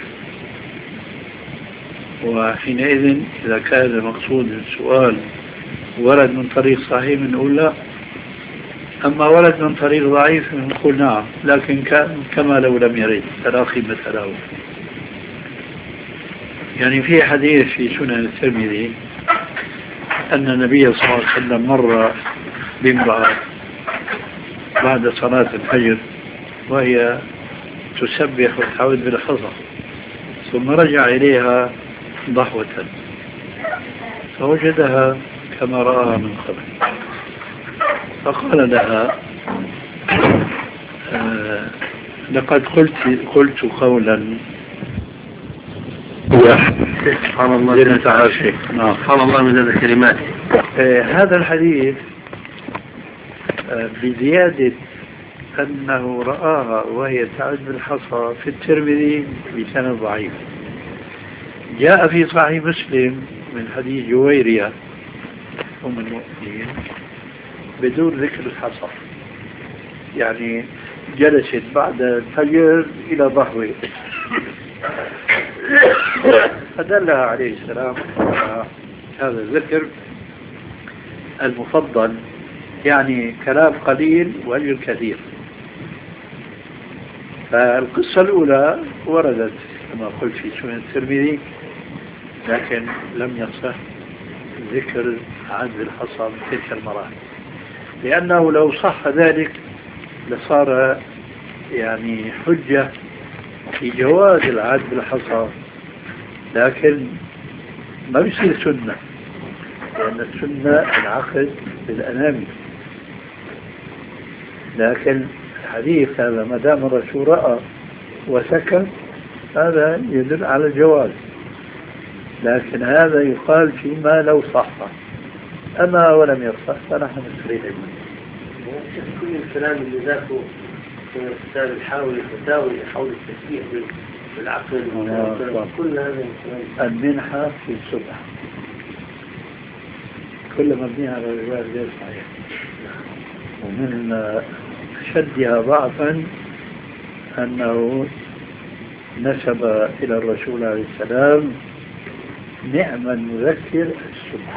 وحينئذ إذا كان المقصود السؤال ورد من طريق صحيح نقول لا، أما ورد من طريق ضعيف نقول نعم، لكن كما لو لم يرد فلا قيمة له. يعني في حديث في سنن الترمذي أن النبي صلى الله عليه وسلم مر بامرأة بعد صلاة الفجر وهي تسبح وتعود بالحصى، ثم رجع إليها ضحوة فوجدها كما رآها من قبل، فقال لها آه لقد قلت قلت قولا سبحان الله زينة عرشك. سبحان الله من هذه الكلمات. آه هذا الحديث آه بزيادة أنه رآها وهي تعد بالحصى في الترمذي بسند ضعيف. جاء في صحيح مسلم من حديث جويرية أم المؤمنين بدون ذكر الحصى، يعني جلست بعد الفجر إلى ضحوه فدلها عليه السلام على هذا الذكر المفضل، يعني كلام قليل وأجر كثير. فالقصة الأولى وردت كما قلت في سنن الترمذي، لكن لم يصح ذكر عد الحصى بتلك المراحل، لأنه لو صح ذلك لصار يعني حجة في جواز العد بالحصى، لكن ما بيصير سنة، لأن السنة العقد بالأنامل. لكن الحديث هذا ما دام الرسول رأى وسكت هذا يدل على الجواز، لكن هذا يقال فيما لو صح، أما ولم يصح فنحن نسريه. كل الكلام اللي ذاته في كتاب الحاوي الفتاوي حول التسبيح بالعقل كل هذا المنحة في السبح كل مبنيها على الرواية غير صحيح، ومن شدها ضعفا أنه نسب إلى الرسول عليه السلام نعم المذكر السبح،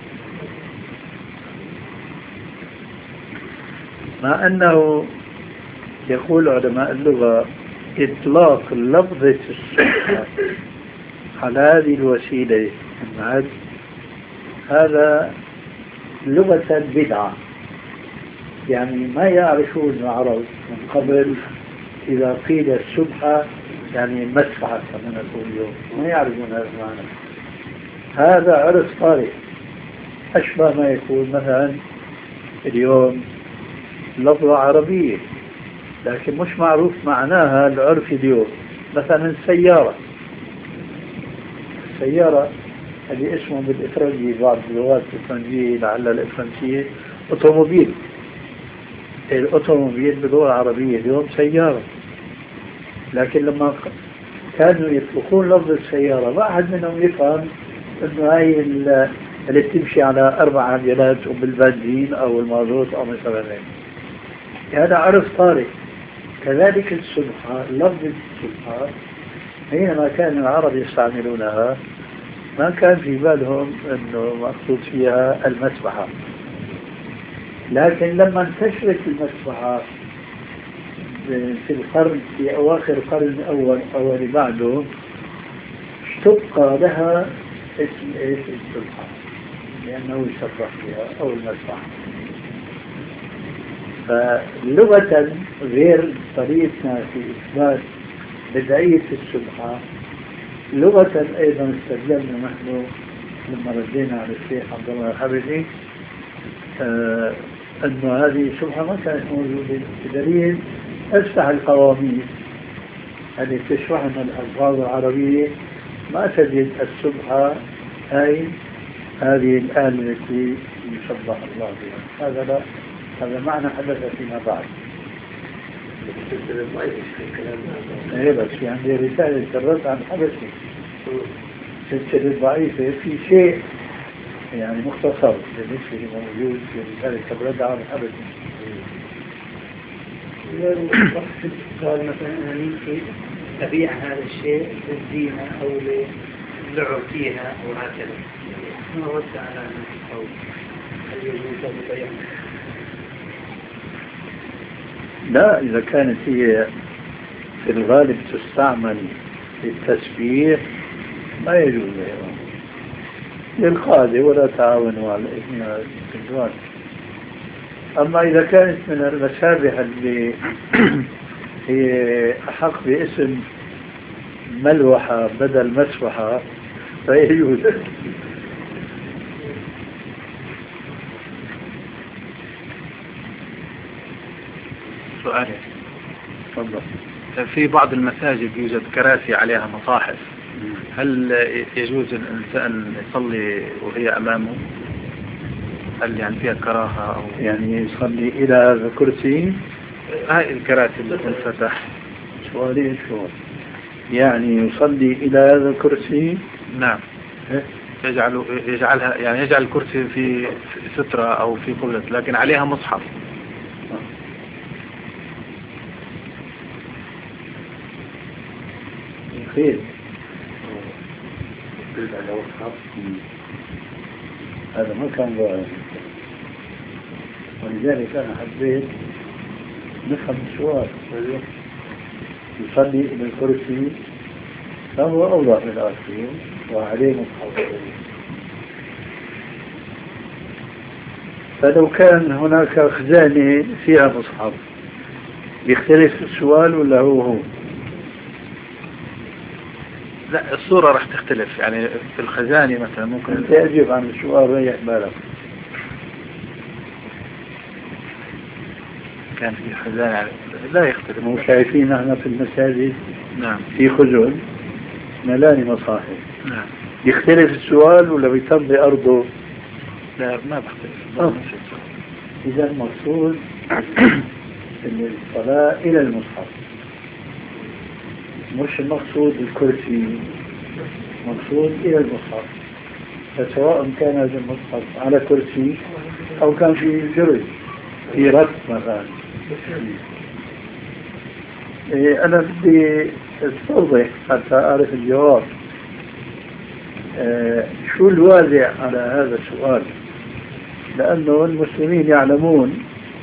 مع أنه يقول علماء اللغة إطلاق لفظة السبح على هذه الوسيلة المعد هذا لغة بدعة، يعني ما يعرفون العرب من قبل إذا قيل السبحة يعني مسفعة كما نقول اليوم، ما يعرفون هذا المعنى. هذا عرف طارئ أشبه ما يكون مثلا اليوم لفظة عربية لكن مش معروف معناها العرف اليوم، مثلا السيارة السيارة اللي اسمه بالإفرنجي بعض اللغات الإفرنجية لعل الإفرنسية أوتوموبيل، الأوتوموبيل باللغة العربية اليوم سيارة، لكن لما كانوا يطلقون لفظ السيارة ما أحد منهم يفهم إنه هاي اللي بتمشي على أربع عجلات وبالبنزين أو المازوت أو مثلا هيك، هذا عرف طارئ. كذلك السبحة لفظ السبحة حينما كان العرب يستعملونها ما كان في بالهم أنه مقصود فيها المسبحة، لكن لما انتشرت المسبحة في القرن في أواخر القرن الأول أو اللي بعده اشتق لها اسم إيش السبحة، لأنه يصرح بها أو المسبح. فلغة غير طريقتنا في إثبات بدعية السبحة، لغة أيضا استدللنا نحن لما ردينا على الشيخ عبد الله الحبشي آه أن هذه السبحة ما كانت موجودة، بدليل أفتح القواميس التي تشرح لنا الألفاظ العربية ما تجد السبحة أي هذه الآلة التي يسبح الله بها. هذا لا، هذا معنى حدث فيما بعد. ايه بس في عندي رسالة الرد عن حبشي سلسلة ضعيفة في شيء يعني مختصر بالنسبة لما موجود في رسالة الرد عن حبشي. قال مثلا أنا يمكن أبيع هذا الشيء للزينة أو للعب فيها أو هكذا، ما رد على أو هل يجوز بيع؟ لا، إذا كانت هي في الغالب تستعمل للتسبيح ما يجوز بيعها للقاعدة ولا تعاونوا على الإثم والعدوان. أما إذا كانت من المسابح اللي هي أحق باسم ملوحة بدل مسبحة فيجوز. سؤال تفضل. في بعض المساجد يوجد كراسي عليها مصاحف، هل يجوز الإنسان يصلي وهي أمامه؟ هل يعني فيها كراهة أو يعني يصلي إلى هذا الكرسي؟ هاي الكراسي اللي تنفتح. سؤالي شو يعني يصلي إلى هذا الكرسي؟ نعم. يجعل يجعلها يعني يجعل الكرسي في سترة أو في قبلة لكن عليها مصحف. خير. هذا ما كان ظاهر، ولذلك أنا حبيت نفهم السؤال. يصلي إلى الكرسي فهو أوضح للآخرين وعليه مصحف. فلو كان هناك خزانة فيها مصحف بيختلف السؤال ولا هو هو؟ لا، الصورة راح تختلف. يعني في الخزانة مثلا ممكن تجيب عن السؤال ريح بالك. كان في خزانة يعني لا يختلف. مو شايفين احنا في المساجد نعم في خزن ملاني مصاحف. نعم. يختلف السؤال ولا بيتم بأرضه؟ لا ما بختلف. آه. إذا المقصود الصلاة إلى المصحف، مش المقصود الكرسي، مقصود إلى المصحف. فسواء كان هذا المصحف على كرسي أو كان في جرس في رف مثلا. إيه أنا بدي أستوضح حتى أعرف الجواب. إيه شو الوازع على هذا السؤال؟ لأنه المسلمين يعلمون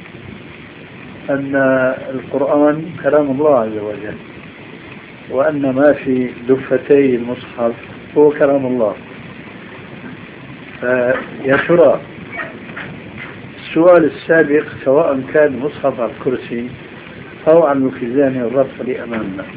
أن القرآن كلام الله عز وجل، وأن ما في دفتي المصحف هو كلام الله. فيا ترى السؤال السابق سواء كان مصحف على الكرسي أو على الخزانة الرفع لأمامنا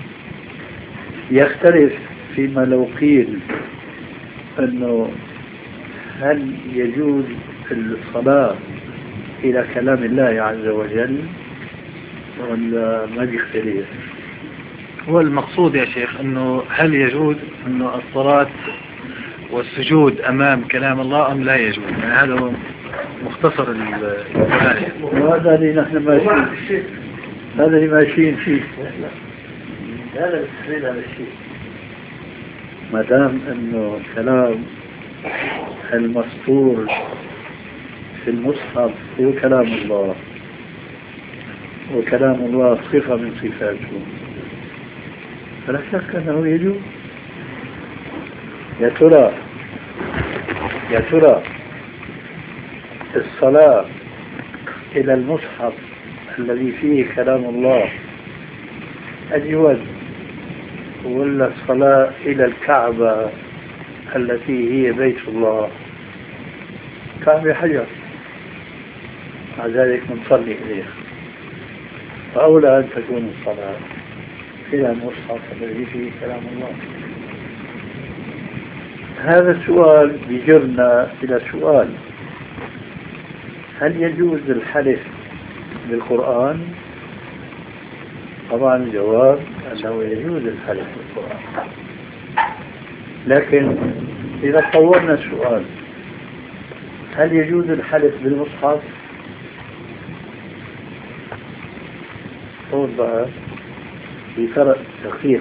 يختلف فيما لو قيل أنه هل يجوز الصلاة إلى كلام الله عز وجل ولا ما بيختلف؟ هو المقصود يا شيخ أنه هل يجوز أنه الصلاة والسجود أمام كلام الله أم لا يجوز؟ يعني هذا هو مختصر الآية. وهذا اللي نحن ماشيين، هذا اللي ماشيين فيه. هذا الاستدلال على الشيء ما دام أنه كلام المسطور في المصحف هو كلام الله، وكلام الله صفة من صفاته، فلا شك أنه يجوز. يا ترى يا ترى الصلاة إلى المصحف الذي فيه كلام الله أجوز ولا الصلاة إلى الكعبة التي هي بيت الله ينفع بحجر، مع ذلك نصلي إليه. فأولى أن تكون الصلاة إلى المصحف الذي فيه كلام الله. هذا السؤال بيجرنا إلى سؤال: هل يجوز الحلف بالقرآن؟ طبعا الجواب أنه يجوز الحلف بالقرآن، لكن إذا طورنا السؤال: هل يجوز الحلف بالمصحف؟ طول بقى في فرق دقيق.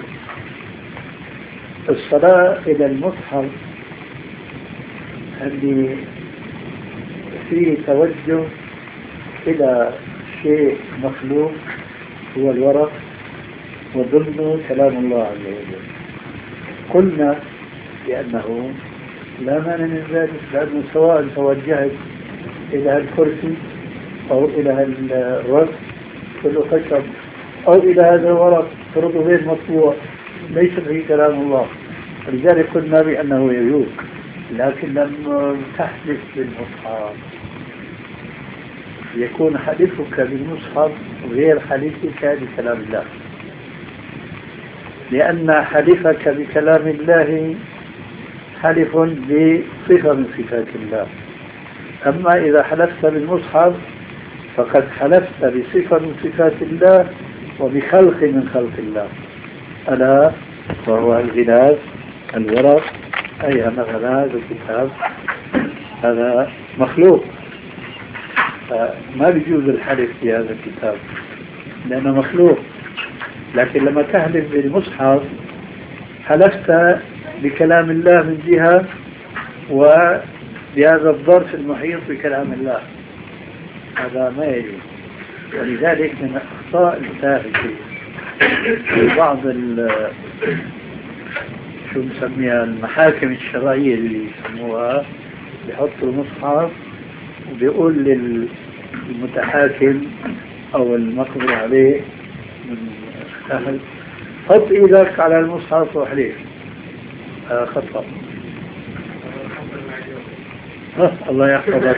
الصلاة إلى المصحف اللي فيه توجه إلى شيء مخلوق هو الورق وضمنه كلام الله عز وجل. قلنا بأنه لا مانع من ذلك، لأنه سواء توجهت إلى الكرسي أو إلى الرأس كله خشب أو إلى هذا الورق فرضه غير مطبوع ليس به كلام الله، لذلك قلنا بأنه يجوز. لكن لما تحلف بالمصحف يكون حلفك بالمصحف غير حلفك بكلام الله، لأن حلفك بكلام الله حلف بصفة من صفات الله. أما إذا حلفت بالمصحف فقد حلفت بصفة من صفات الله وبخلق من خلق الله، ألا وهو الغلاف الورق. أي مثلا هذا الكتاب هذا مخلوق، ما بيجوز الحلف في هذا الكتاب لأنه مخلوق. لكن لما تحلف بالمصحف حلفت بكلام الله من جهة وبهذا الظرف المحيط بكلام الله، هذا ما يجوز. ولذلك من أخطاء السائل في بعض شو نسميها المحاكم الشرعية اللي يسموها، بيحطوا المصحف وبيقول للمتحاكم أو المقضي عليه من أهل حط إيدك على المصحف وحليف. هذا خطأ. الله يحفظك.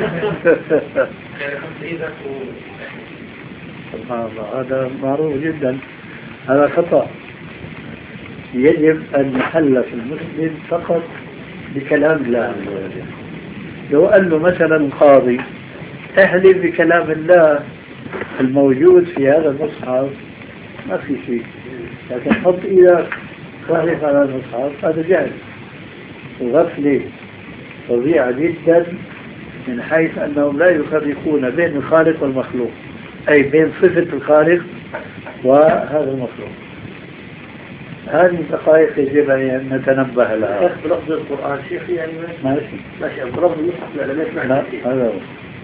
هذا معروف جدا، هذا خطأ. يجب أن يحلف المسلم فقط بكلام الله. لو قال له مثلا قاضي احلف بكلام الله الموجود في هذا المصحف ما في شيء، لكن حط إيدك واحلف على المصحف هذا جهل وغفلة فظيعة جدا، من حيث أنهم لا يفرقون بين الخالق والمخلوق، أي بين صفة الخالق وهذا المخلوق. هذه دقائق يجب أن نتنبه لها. بلفظ القرآن شيخ يعني ماشي ماشي بلفظ المصحف لا لا يسمع. لا هذا هو.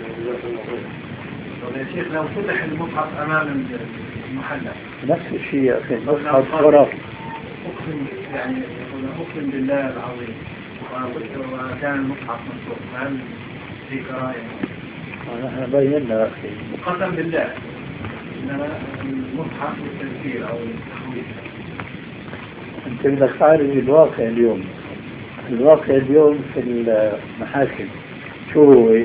يا شيخ لو فتح المصحف أمام المحلى نفس الشيء يا أخي، المصحف ورق. أقسم يعني أقسم بالله العظيم وكان المصحف مفتوح، هل في كراهية؟ نحن بينا يا أخي. قسم بالله إنما المصحف والتذكير أو التحويل. أنت بدك تعرف الواقع اليوم. الواقع اليوم في المحاكم شو هو؟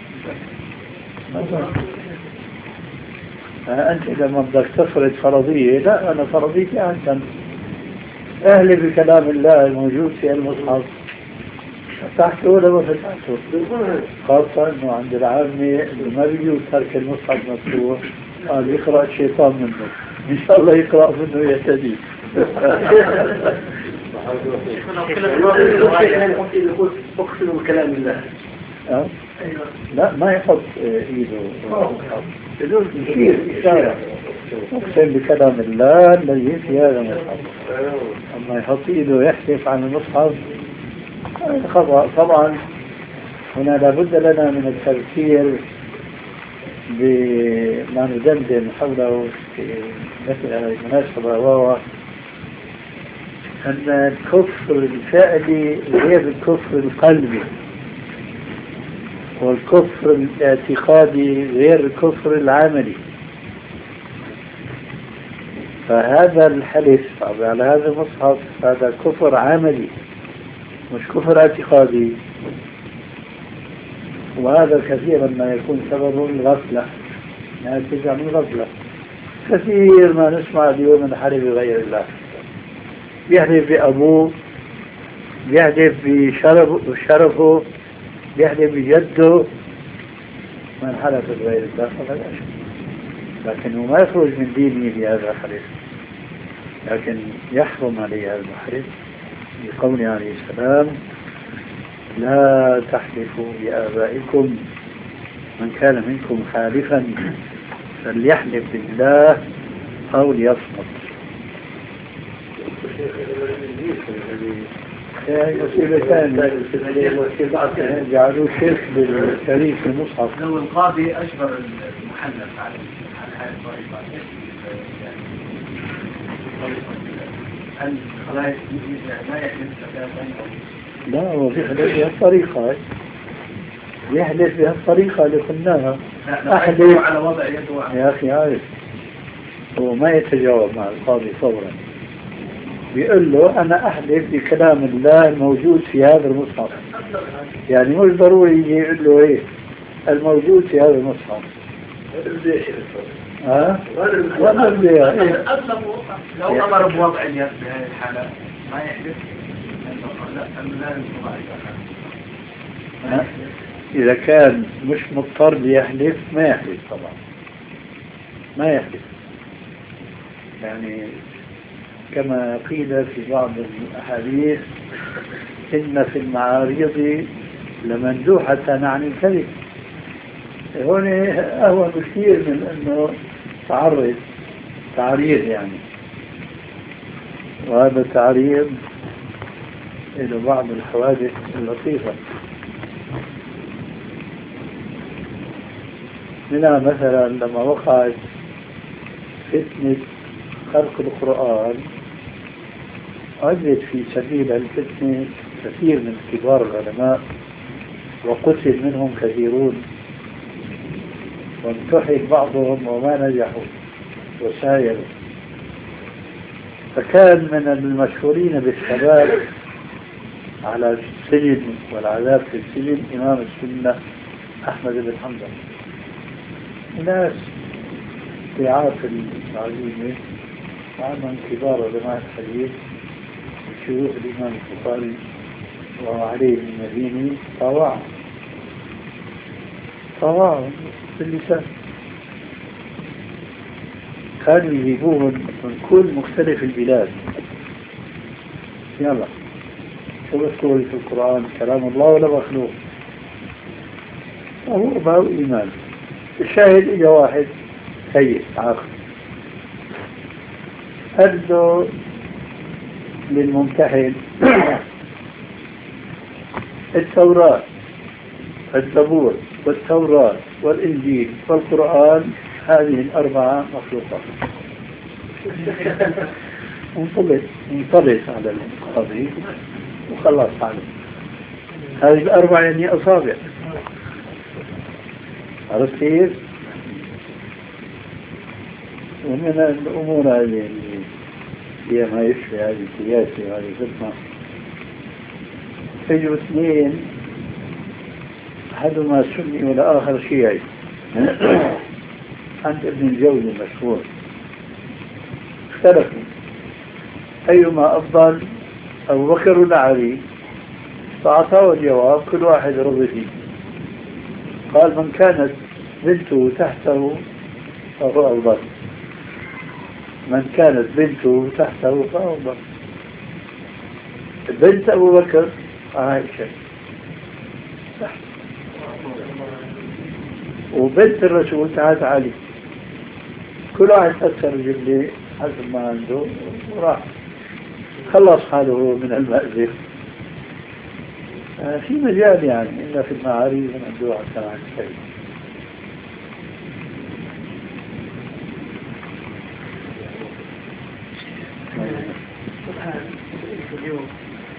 أنت لما بدك تفرض فرضية، لا أنا فرضيتي أحسن أهلي بكلام الله الموجود في المصحف فتحته ولا ما فتحته، خاصة أنه عند العامة ما بيجوز ترك المصحف مفتوح، قال يقرأ الشيطان منه، إن شاء الله يقرأ منه يهتدي. أقسم بكلام الله. لا ما يحط إيده بدون يشير إشارة، أقسم بكلام الله الذي في هذا المصحف. أما يحط إيده يحلف عن المصحف خطأ. طبعا هنا لابد لنا من التفكير بما ندندن حوله في مثل هذه المناسبة، وهو أن الكفر الفعلي غير الكفر القلبي، والكفر الاعتقادي غير الكفر العملي. فهذا الحلف على هذا المصحف هذا كفر عملي مش كفر اعتقادي. وهذا كثيرا ما يكون سببه الغفلة، ناتج عن الغفلة. كثير ما نسمع اليوم من حلف بغير الله، بيحلف بأبوه، بيحلف بشرفه، بيحلف بجده، من حلف بغير الله فقد أشرك، لكنه ما يخرج من دينه بهذا الحلف، لكن يحرم عليه هذا الحلف بقوله عليه السلام: لا تحلفوا بآبائكم، من كان منكم حالفا فليحلف بالله أو ليصمت. يعني وسيلة ثانية جعلوا شرك بالشريك في المصحف. لو القاضي أجبر المحلف على هذه الطريقة هل لا يحلف لا، هو بيحلف بهالطريقة، يحلف بهالطريقة اللي قلناها. أحلف على وضع يده يا أخي عارف، هو ما يتجاوب مع القاضي فورا، بيقول له أنا أحلف بكلام الله الموجود في هذا المصحف. يعني مش ضروري يجي يقول له إيه الموجود في هذا المصحف. ها؟ ولا بدي لو أمر بوضع اليد بهذه الحالة ما يحلف؟ لا، إذا كان مش مضطر يحلف ما يحلف طبعا، ما يحلف. يعني كما قيل في بعض الأحاديث: إن في المعارض لمندوحة عن الكذب. هون أهون كثير من أنه تعرض تعريض يعني، وهذا التعريض له بعض الحوادث اللطيفة. منها مثلا لما وقعت فتنة خلق القرآن، عدت في سبيل الفتنة كثير من كبار العلماء وقتل منهم كثيرون، وانتحل بعضهم وما نجحوا وسايروا. فكان من المشهورين بالثبات على السجن والعذاب في السجن إمام السنة أحمد بن حنبل. الناس في عاصر العظيمة وعنهم كبار علماء الحديث شيوخ الإمام البخاري وعليه المديني طوعوا طوعوا باللسان، كانوا يجيبوهم من كل مختلف البلاد. يلا شو بتقول في القرآن كلام الله ولا مخلوق؟ وهو باو إيمان. الشاهد إجا واحد سيء عاقل أدوا للممتحن التوراة الزبور والتوراة والإنجيل والقرآن، هذه الأربعة مخلوقات. انطلق انطلق على القاضي وخلص عليه. هذه الأربعة يعني أصابع، عرفت كيف؟ ومن الأمور هذه هي ما يشفي هذه السياسة وهذه الفتنة. يجوا اثنين، أحدهما سني والآخر شيعي، عند ابن الجوزي المشهور. اختلفوا أيما أفضل، أبو بكر ولا علي؟ فأعطاه الجواب كل واحد رضي فيه. قال: من كانت بنته تحته فهو أبو بكر، من كانت بنته تحته فهو أبو بكر. بنت أبو بكر عائشة، وبنت الرسول تحت علي. كل واحد أكثر جبلي حسب ما عنده وراح خلص حاله من المأزق. في مجال يعني إلا في المعاريض من الدعاء كما الشيء. اليوم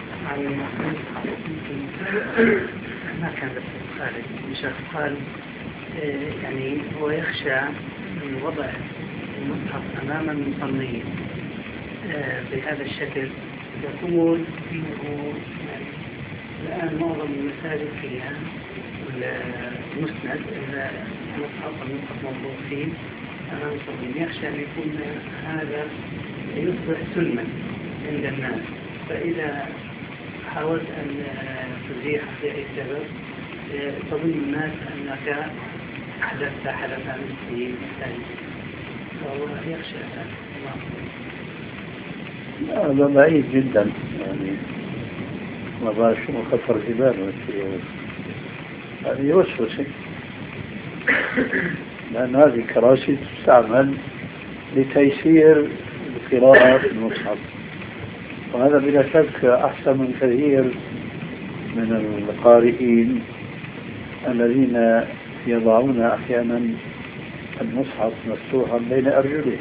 ما كان بس خالد الشيخ قال يعني هو يخشى من وضع المصحف أمام المصلين بهذا الشكل يكون فيه يعني الآن معظم المساجد فيها المسند المصحف المصحف موضوع فيه أمام المصلين، يخشى أن يكون هذا يصبح سلما عند الناس، فإذا حاولت أن تزيح بأي سبب تظن الناس أنك أحدثت حدثا في المساجد، فهو يخشى ذلك. هذا بعيد جدا، يعني ما بعرف شو خطر في باله هذه وسوسة، لأن هذه الكراسي تستعمل لتيسير قراءة المصحف، وهذا بلا شك أحسن من كثير من القارئين الذين يضعون أحيانا المصحف مفتوحا بين أرجلهم.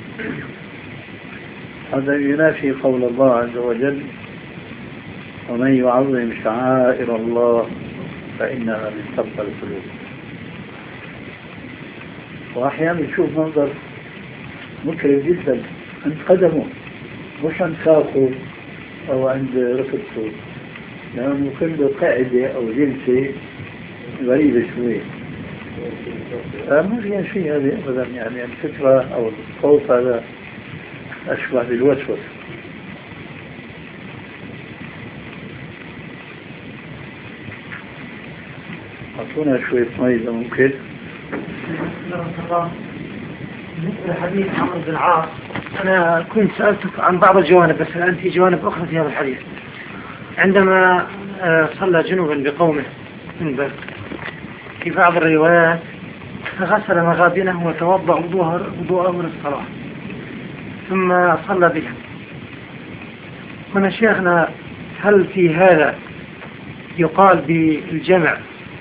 هذا ينافي قول الله عز وجل: ومن يعظم شعائر الله فإنها من تقوى القلوب. وأحيانا يشوف منظر مكرم جدا عند قدمه، مش عند ساقه أو عند ركبته، لأنه يكون له قاعدة أو جلسة غريبة شوي، ما فيها شيء هذه أبدا. يعني الفكرة أو الصوت هذا أشبه بالوسوسة. أعطونا شوية مي إذا ممكن. بالنسبة لحديث عمرو بن العاص، أنا كنت سألتك عن بعض الجوانب، بس الآن في جوانب أخرى في هذا الحديث. عندما صلى جنوبا بقومه من بلد، في بعض الروايات فغسل مغابنه وتوضأ وضوءه من الصلاة ثم صلى بهم. هنا شيخنا، هل في هذا يقال بالجمع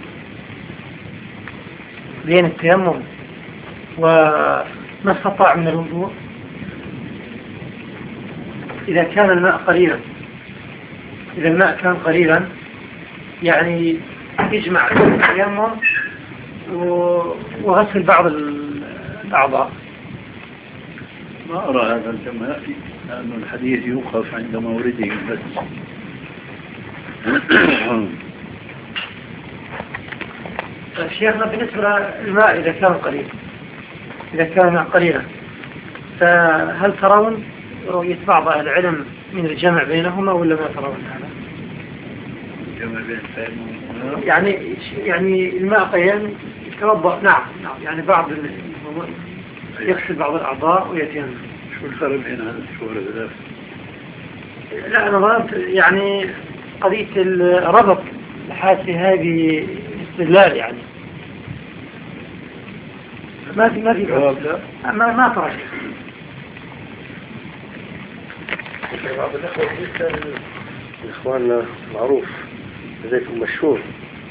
بين التيمم وما استطاع من الوضوء إذا كان الماء قليلا؟ إذا الماء كان قليلا يعني يجمع التيمم وغسل بعض الأعضاء. ما أرى هذا الجمع، لأن الحديث يوقف عند مورده بس. شيخنا، بالنسبة للماء إذا كان قليل إذا كان قليلا فهل ترون رؤية بعض أهل العلم من الجمع بينهما ولا ما ترون هذا؟ الجمع بين التيمم يعني يعني الماء قليل يتوضأ، نعم نعم يعني بعض يغسل بعض الأعضاء ويتيمم. شو الفرق بين هذا شو الخلاف؟ لا، أنا ظننت يعني قضية الربط الحاسي هذه استدلال، يعني ما في ما في ما ما ترى شيء. بعض الأخوة جدا إخواننا معروف لديكم مشهور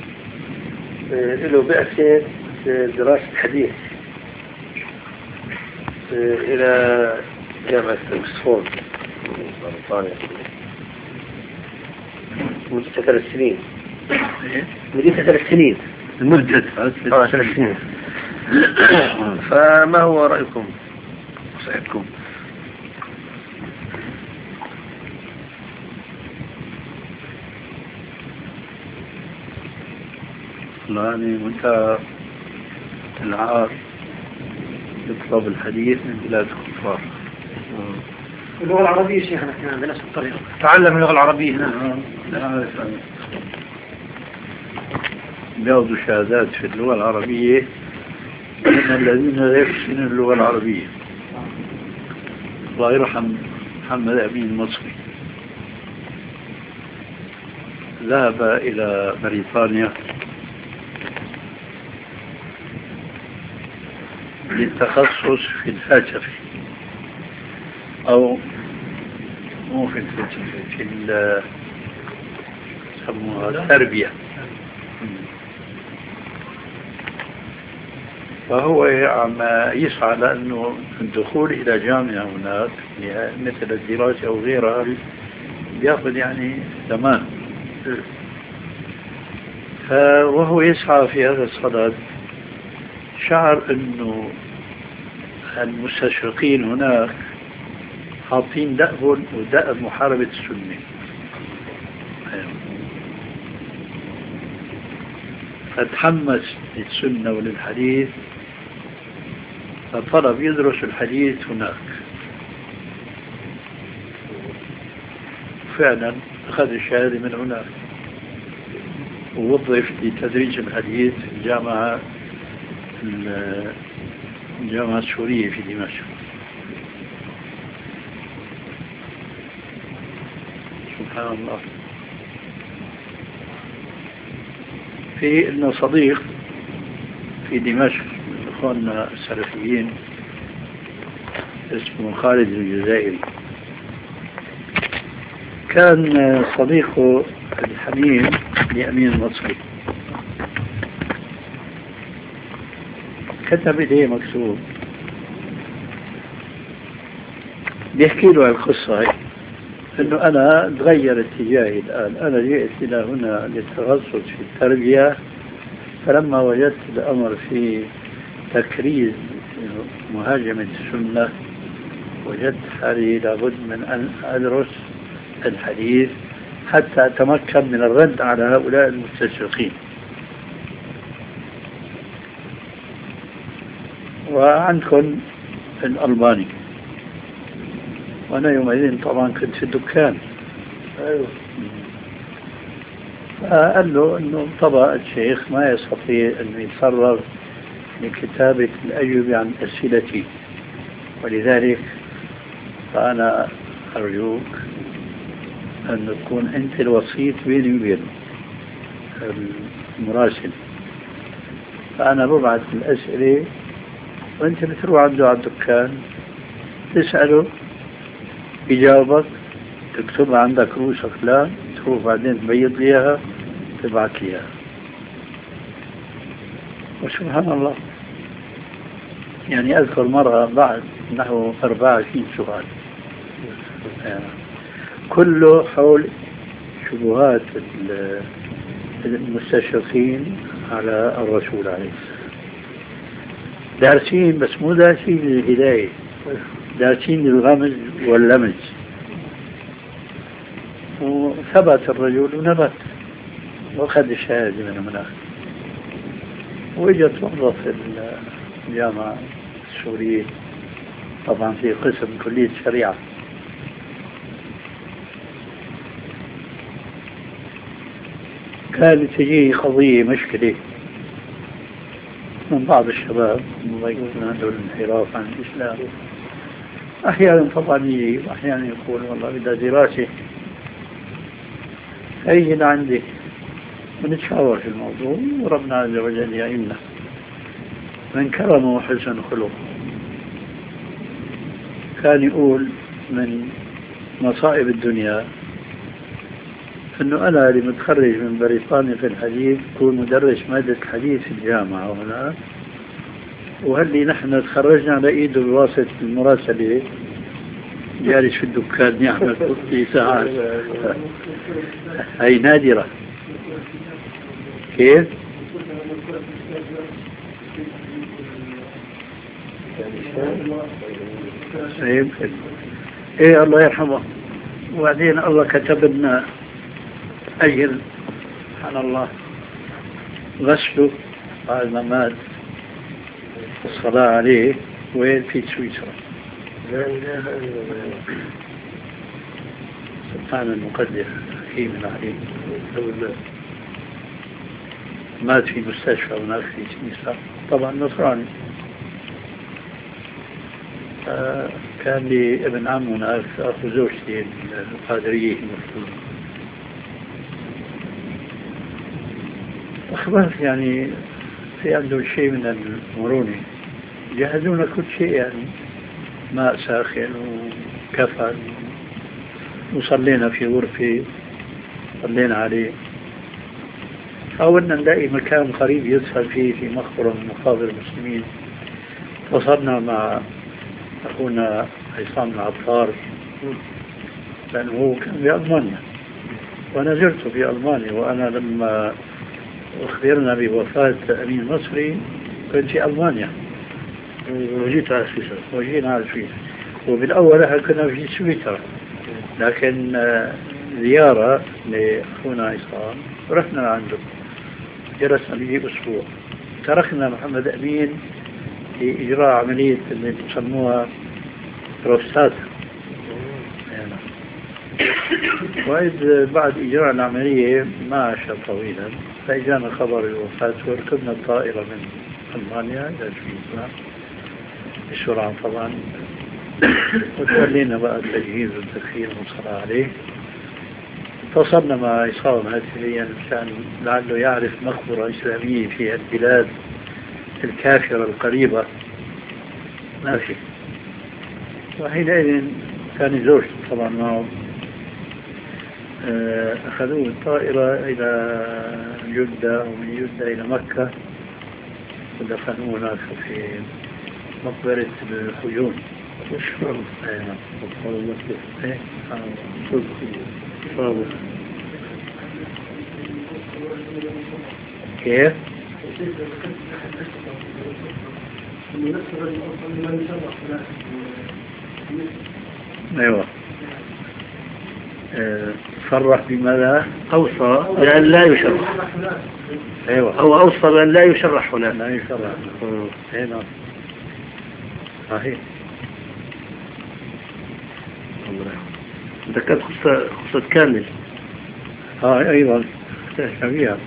له بأسين دراسة حديث إلى جامعة أكسفورد بريطانيا مدة ثلاث سنين. مدة ثلاث سنين المدة ثلاث سنين. فما هو رأيكم وصحتكم؟ يعني منتهى العار يطلب الحديث من بلاد الكفار. اللغة العربية شيخنا كمان بنفس الطريقة، تعلم اللغة العربية هنا. لا أعرف أنا بياخذوا شهادات في اللغة العربية من الذين لا يحسنون اللغة العربية. الله يرحم محمد أمين المصري، ذهب إلى بريطانيا للتخصص في الفلسفة، أو مو في الفلسفة، في التربية. فهو عم يسعى لأنه الدخول إلى جامعة هناك مثل الدراسة أو غيرها بيأخذ يعني زمان. فوهو يسعى في هذا الصدد شعر أنه المستشرقين هناك حاطين دأب ودأب محاربة السنة، فتحمس للسنة وللحديث فطلب يدرس الحديث هناك. فعلا أخذ الشهادة من هناك ووظف لتدريس الحديث في الجامعة الجامعة السورية في دمشق. سبحان الله. في لنا صديق في دمشق من إخواننا السلفيين اسمه خالد الجزائري، كان صديقه الحميم لأمين المصري، كتب إليه مكتوب بيحكي له القصة هي، إنه أنا تغير اتجاهي الآن، أنا جئت إلى هنا للتخصص في التربية، فلما وجدت الأمر في تكريز مهاجمة السنة وجدت حالي لابد من أن أدرس الحديث حتى أتمكن من الرد على هؤلاء المستشرقين. وعندكم الألباني، وأنا يومئذ طبعا كنت في الدكان. أيوه. فقال له أنه طبعا الشيخ ما يستطيع أن يتفرغ لكتابة الأجوبة عن أسئلتي، ولذلك فأنا أرجوك أن تكون أنت الوسيط بيني وبينه المراسل، فأنا ببعث الأسئلة وأنت بتروح عنده على الدكان تسأله يجاوبك، تكتبها عندك روس أقلام، تروح بعدين تبيض ليها تبعت ليها. وسبحان الله، يعني أذكر مرة بعد نحو أربعة وعشرين سؤال يعني كله حول شبهات المستشرقين على الرسول عليه السلام، دارسين بس مو دارسين للهداية، دارسين للغمز واللمز. وثبت الرجل ونبت وأخذ الشهادة من هناك، وإجت وظف في الجامعة السورية طبعا في قسم كلية الشريعة. كانت تجي قضية مشكلة من بعض الشباب الله يكون عنده الانحراف عن الإسلام، أحيانا طبعا يجي وأحيانا يقول والله بدها دراسة، هيجي عندي ونتشاور في الموضوع، وربنا عز وجل يعيننا من كرمه وحسن خلقه. كان يقول من مصائب الدنيا أنه أنا اللي متخرج من بريطانيا في الحديث كون مدرس مادة الحديث في الجامعة هنا، وهلي نحن تخرجنا على إيده بواسطة المراسلة جالس في الدكان يعمل في ساعات. هي نادرة. كيف؟ يمكن. ايه الله يرحمه. وبعدين الله كتب لنا أجر سبحان الله غسله بعد ما مات، الصلاة عليه وين في سويسرا. سبحان المقدر الحكيم العليم. مات في مستشفى هناك في سويسرا، طبعا نصراني. كان لي ابن عم هناك أخو زوجتي القادرية المفروض. أخبار يعني في عنده شيء من المرونة، جهزونا كل شيء يعني ماء ساخن وكفن، وصلينا في غرفة صلينا عليه. حاولنا نلاقي مكان قريب يدفن فيه في مقبرة من مقابر المسلمين. وصلنا مع أخونا عصام العطار لأنه هو كان بألمانيا وأنا زرته في ألمانيا، وأنا لما أخبرنا بوفاة أمين مصري كنت في ألمانيا وجيت على سويسرا وجينا على سويسرا، وبالأول كنا في سويسرا، لكن زيارة لأخونا عصام رحنا عنده جلسنا به أسبوع. تركنا محمد أمين لإجراء عملية اللي بيسموها بروستات. وإذ بعد إجراء العملية ما عاش طويلا فإجانا خبر الوفاة وركبنا الطائرة من ألمانيا إلى سويسرا بسرعة طبعا، وتولينا بقى التجهيز والتدخين والصلاة عليه. اتصلنا مع عصام هاتفيا كان لعله يعرف مقبرة إسلامية في البلاد الكافرة القريبة، ما في. وحينئذ كان زوجته طبعا معه، أخذوه الطائرة إلى جدة ومن جدة إلى مكة ودفنوه هناك في مقبرة الخيون. كيف؟ ايوه صرح بماذا؟ أوصى بأن لا يشرح. ايوه هو أوصى بأن لا يشرح هنا. لا يشرح. اي نعم صحيح. ذكرت قصة قصة كامل. اه ايضا شبيهة.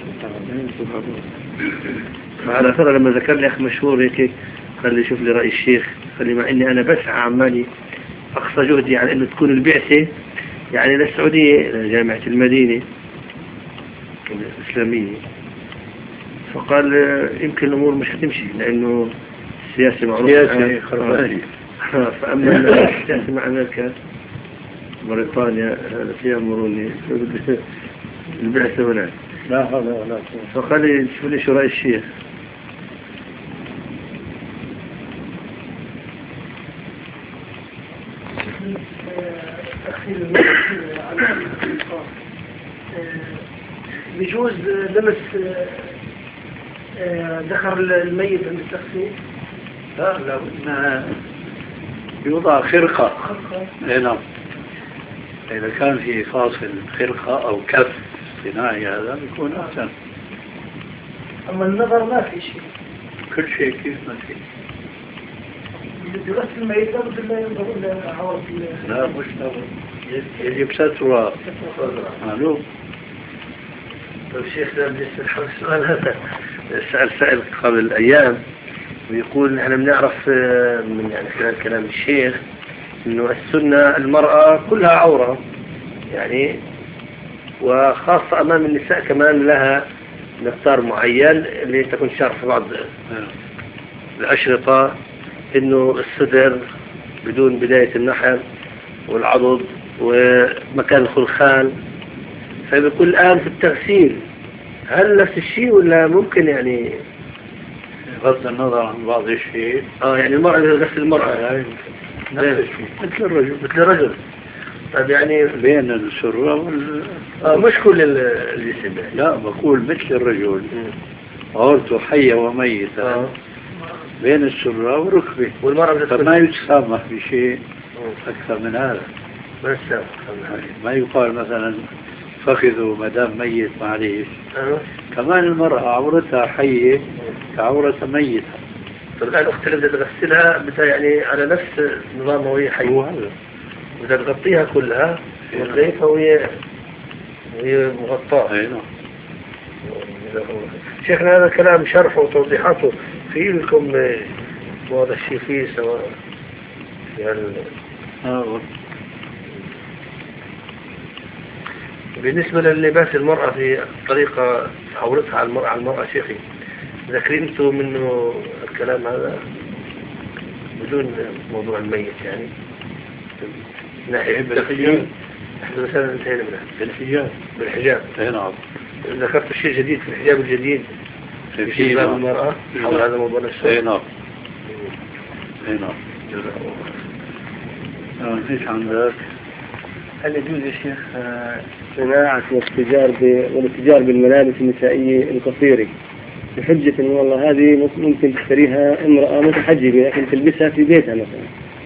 على ترى لما ذكر لي أخ مشهور هيك قال لي شوف لي رأي الشيخ، قال لي مع إني أنا بسعى عمالي أقصى جهدي على إنه تكون البعثة يعني للسعودية لجامعة المدينة الإسلامية، فقال يمكن الأمور مش هتمشي لأنه السياسة معروفة سياسة خربانة. فأما السياسة مع أمريكا بريطانيا هذا فيها مروني البعثة هناك. لا هذا لا. فقال لي شوف لي شو رأي الشيخ. بيجوز لمس ذكر الميت عند التغسيل؟ لا لا ما يوضع خرقة. اي نعم. إذا كان في فاصل خرقة أو كف صناعي هذا بيكون أحسن. أما النظر ما في شيء. كل شيء كيف ما في. يغسل الميت لابد لا ينظر إلى عورة. لا مش نظر. يجب سترها. معلوم. طيب الشيخ ده بيسأل السؤال هذا سأل سائل قبل أيام ويقول نحن بنعرف من يعني خلال كلام الشيخ إنه السنة المرأة كلها عورة يعني، وخاصة أمام النساء كمان لها مقدار معين اللي تكون شرح بعض الأشرطة إنه الصدر بدون بداية النحر والعضد ومكان الخلخال. فبيقول الآن في التغسيل هل نفس الشيء ولا ممكن يعني بغض النظر عن بعض الشيء؟ اه يعني المرأة غسل المرأة نفس الشيء مثل الرجل. مثل الرجل. طيب يعني بين السرة وال اه مش كل الجسم يعني. لا بقول مثل الرجل عورته حية وميتة آه. بين السرة والركبة والمرأة فما يتسامح بشيء أكثر من هذا. ما يتسامح ما يقال مثلا فخذوا مدام ميت معليش. أه. كمان المرأة عورتها حية كعورتها ميتة. طب الآن أخت اللي بدها تغسلها بدها يعني على نفس نظام وهي حية. هو هذا. بدها تغطيها كلها والغيفة وهي وهي مغطاة. أي نعم. شيخنا هذا كلام شرحه وتوضيحاته في لكم وهذا الشيء فيه سواء يعني. آه. بالنسبة للباس المرأة في طريقة عورتها على المرأة على المرأة شيخي ذكرين انتوا منه الكلام هذا بدون موضوع الميت يعني ناحية بالحجاب. احنا مثلا انتهينا منها بالحجاب. بالحجاب. اي نعم. ذكرت شيء جديد في الحجاب الجديد في شباب المرأة حول هذا موضوع الشرط. اي نعم. اي نعم. ليش عندك؟ هل يجوز يا شيخ صناعة والاتجار والاتجار بالملابس النسائية القصيرة بحجة إن والله هذه ممكن تشتريها امرأة متحجبة لكن تلبسها في بيتها مثلا؟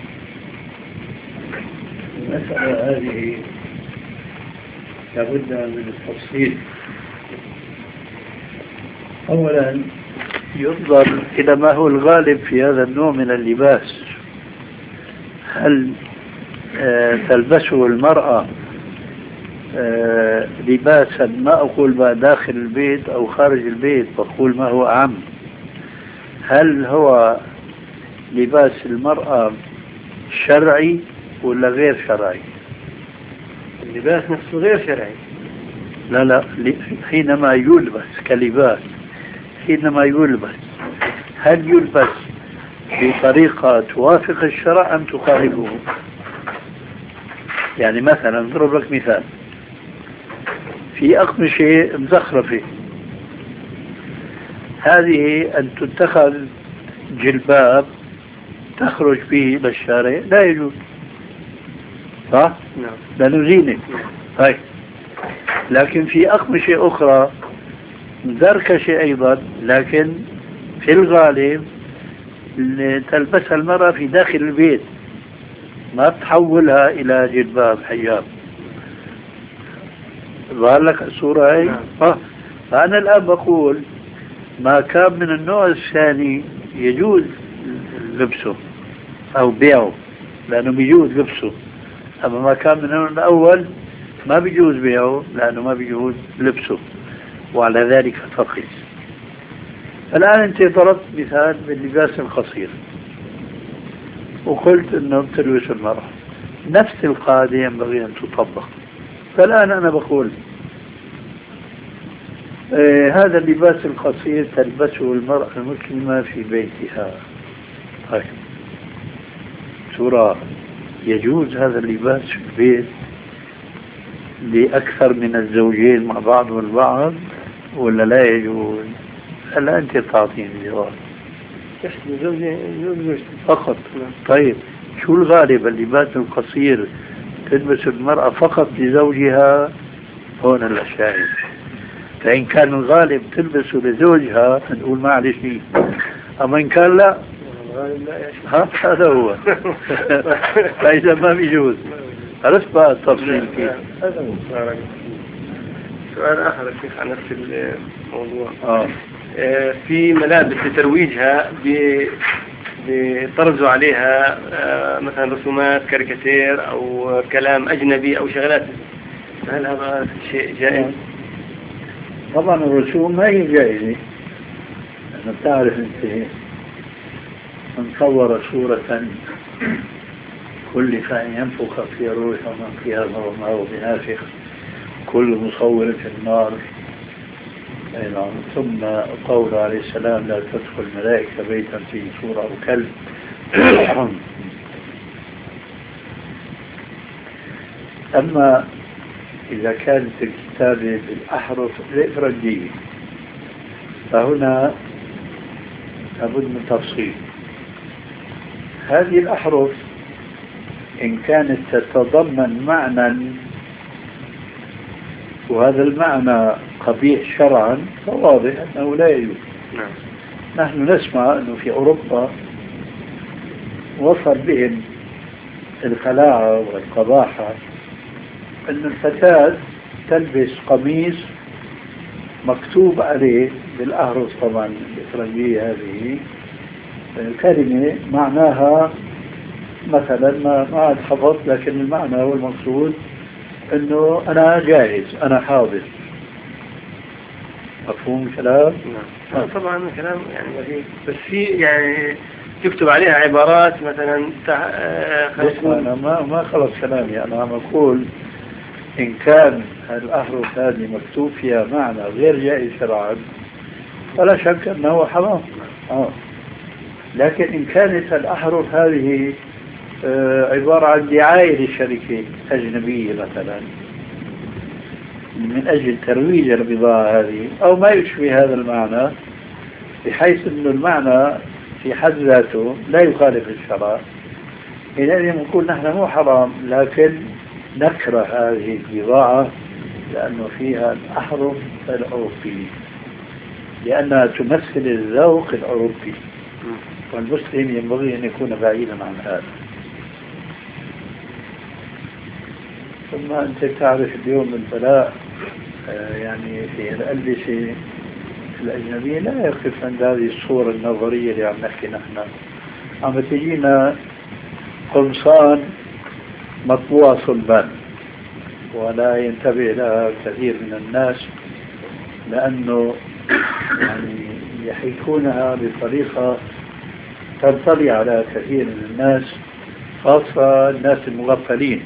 المسألة هذه لابد من التفصيل. أولا ينظر إلى ما هو الغالب في هذا النوع من اللباس. هل آه تلبسه المرأة آه لباسا، ما أقول ما داخل البيت أو خارج البيت، بقول ما هو أعم، هل هو لباس المرأة شرعي ولا غير شرعي؟ اللباس نفسه غير شرعي. لا لا، حينما يلبس كلباس، حينما يلبس هل يلبس بطريقة توافق الشرع أم تخالفه؟ يعني مثلا نضرب لك مثال، في أقمشة مزخرفة، هذه أن تتخذ جلباب تخرج به إلى الشارع لا يجوز، صح؟ نعم. لأنه زينة. طيب، لكن في أقمشة أخرى مزركشة أيضا، لكن في الغالب تلبسها المرأة في داخل البيت، ما تحولها إلى جلباب حجاب. ظهر لك الصورة هاي؟ آه. فأنا الآن بقول ما كان من النوع الثاني يجوز لبسه أو بيعه، لأنه بيجوز لبسه. أما ما كان من النوع الأول ما بيجوز بيعه لأنه ما بيجوز لبسه، وعلى ذلك فقس. الآن أنت ضربت مثال باللباس القصير وقلت أنه بتلبس المرأة، نفس القاعدة ينبغي أن تطبق. فالآن أنا بقول آه هذا اللباس القصير تلبسه المرأة المسلمة في بيتها. طيب، ترى يجوز هذا اللباس في البيت لأكثر من الزوجين مع بعض والبعض ولا لا يجوز؟ هلا أنت تعطيني جواب. فقط. طيب، شو الغالب؟ اللباس القصير تلبس المرأة فقط لزوجها؟ هون الأشياء. فإن كان الغالب تلبسه لزوجها نقول ما عليه شيء، أما إن كان لا هذا هو. فإذا ما بيجوز. عرفت بقى التفصيل فيه. هذا هو. سؤال آخر شيخ عن نفس الموضوع. آه. آه في ملابس لترويجها بيطرزوا عليها آه مثلا رسومات كاريكاتير أو كلام أجنبي أو شغلات، هل هذا شيء جائز؟ طبعا الرسوم ما هي جائزة. أنا بتعرف أنت من صور صورة كل فان ينفخ في روح ومن قيامه وما هو بنافخ كل مصور في النار. أيضا ثم قول عليه السلام لا تدخل ملائكة بيتا فيه صورة أو كلب. أما إذا كانت الكتابة بالأحرف الإفرنجية فهنا لابد من تفصيل. هذه الأحرف إن كانت تتضمن معنى وهذا المعنى قبيح شرعا فواضح أنه لا يجوز. نعم. نحن نسمع أنه في أوروبا وصل بهم الخلاعة والقباحة أن الفتاة تلبس قميص مكتوب عليه بالأحرف طبعا الإفرنجية هذه كلمة معناها مثلا ما ما أتحفظ، لكن المعنى هو المقصود أنه أنا جاهز، أنا حاضر. مفهوم الكلام؟ نعم. طبعا كلام يعني بس في يعني تكتب عليها عبارات مثلا تع... أنا ما ما خلص كلامي. أنا عم أقول إن كان الأحرف هذه مكتوب فيها معنى غير جائز شرعا فلا شك أنه حرام. آه. لكن إن كانت الأحرف هذه آه عبارة عن دعاية للشركة أجنبية مثلا من أجل ترويج البضاعة هذه أو ما يشبه هذا المعنى بحيث أن المعنى في حد ذاته لا يخالف الشرع، إذن نقول نحن مو حرام لكن نكره هذه البضاعة لأنه فيها الأحرف الأوروبية لأنها تمثل الذوق الأوروبي، والمسلم ينبغي أن يكون بعيدا عن هذا. ثم أنت تعرف اليوم البلاء يعني في الألبسة الأجنبية لا يقف عند هذه الصورة النظرية اللي عم نحكي نحن. عم تجينا قمصان مطبوعة صلبان ولا ينتبه لها كثير من الناس، لأنه يعني يحيكونها بطريقة تنطلي على كثير من الناس، خاصة الناس المغفلين.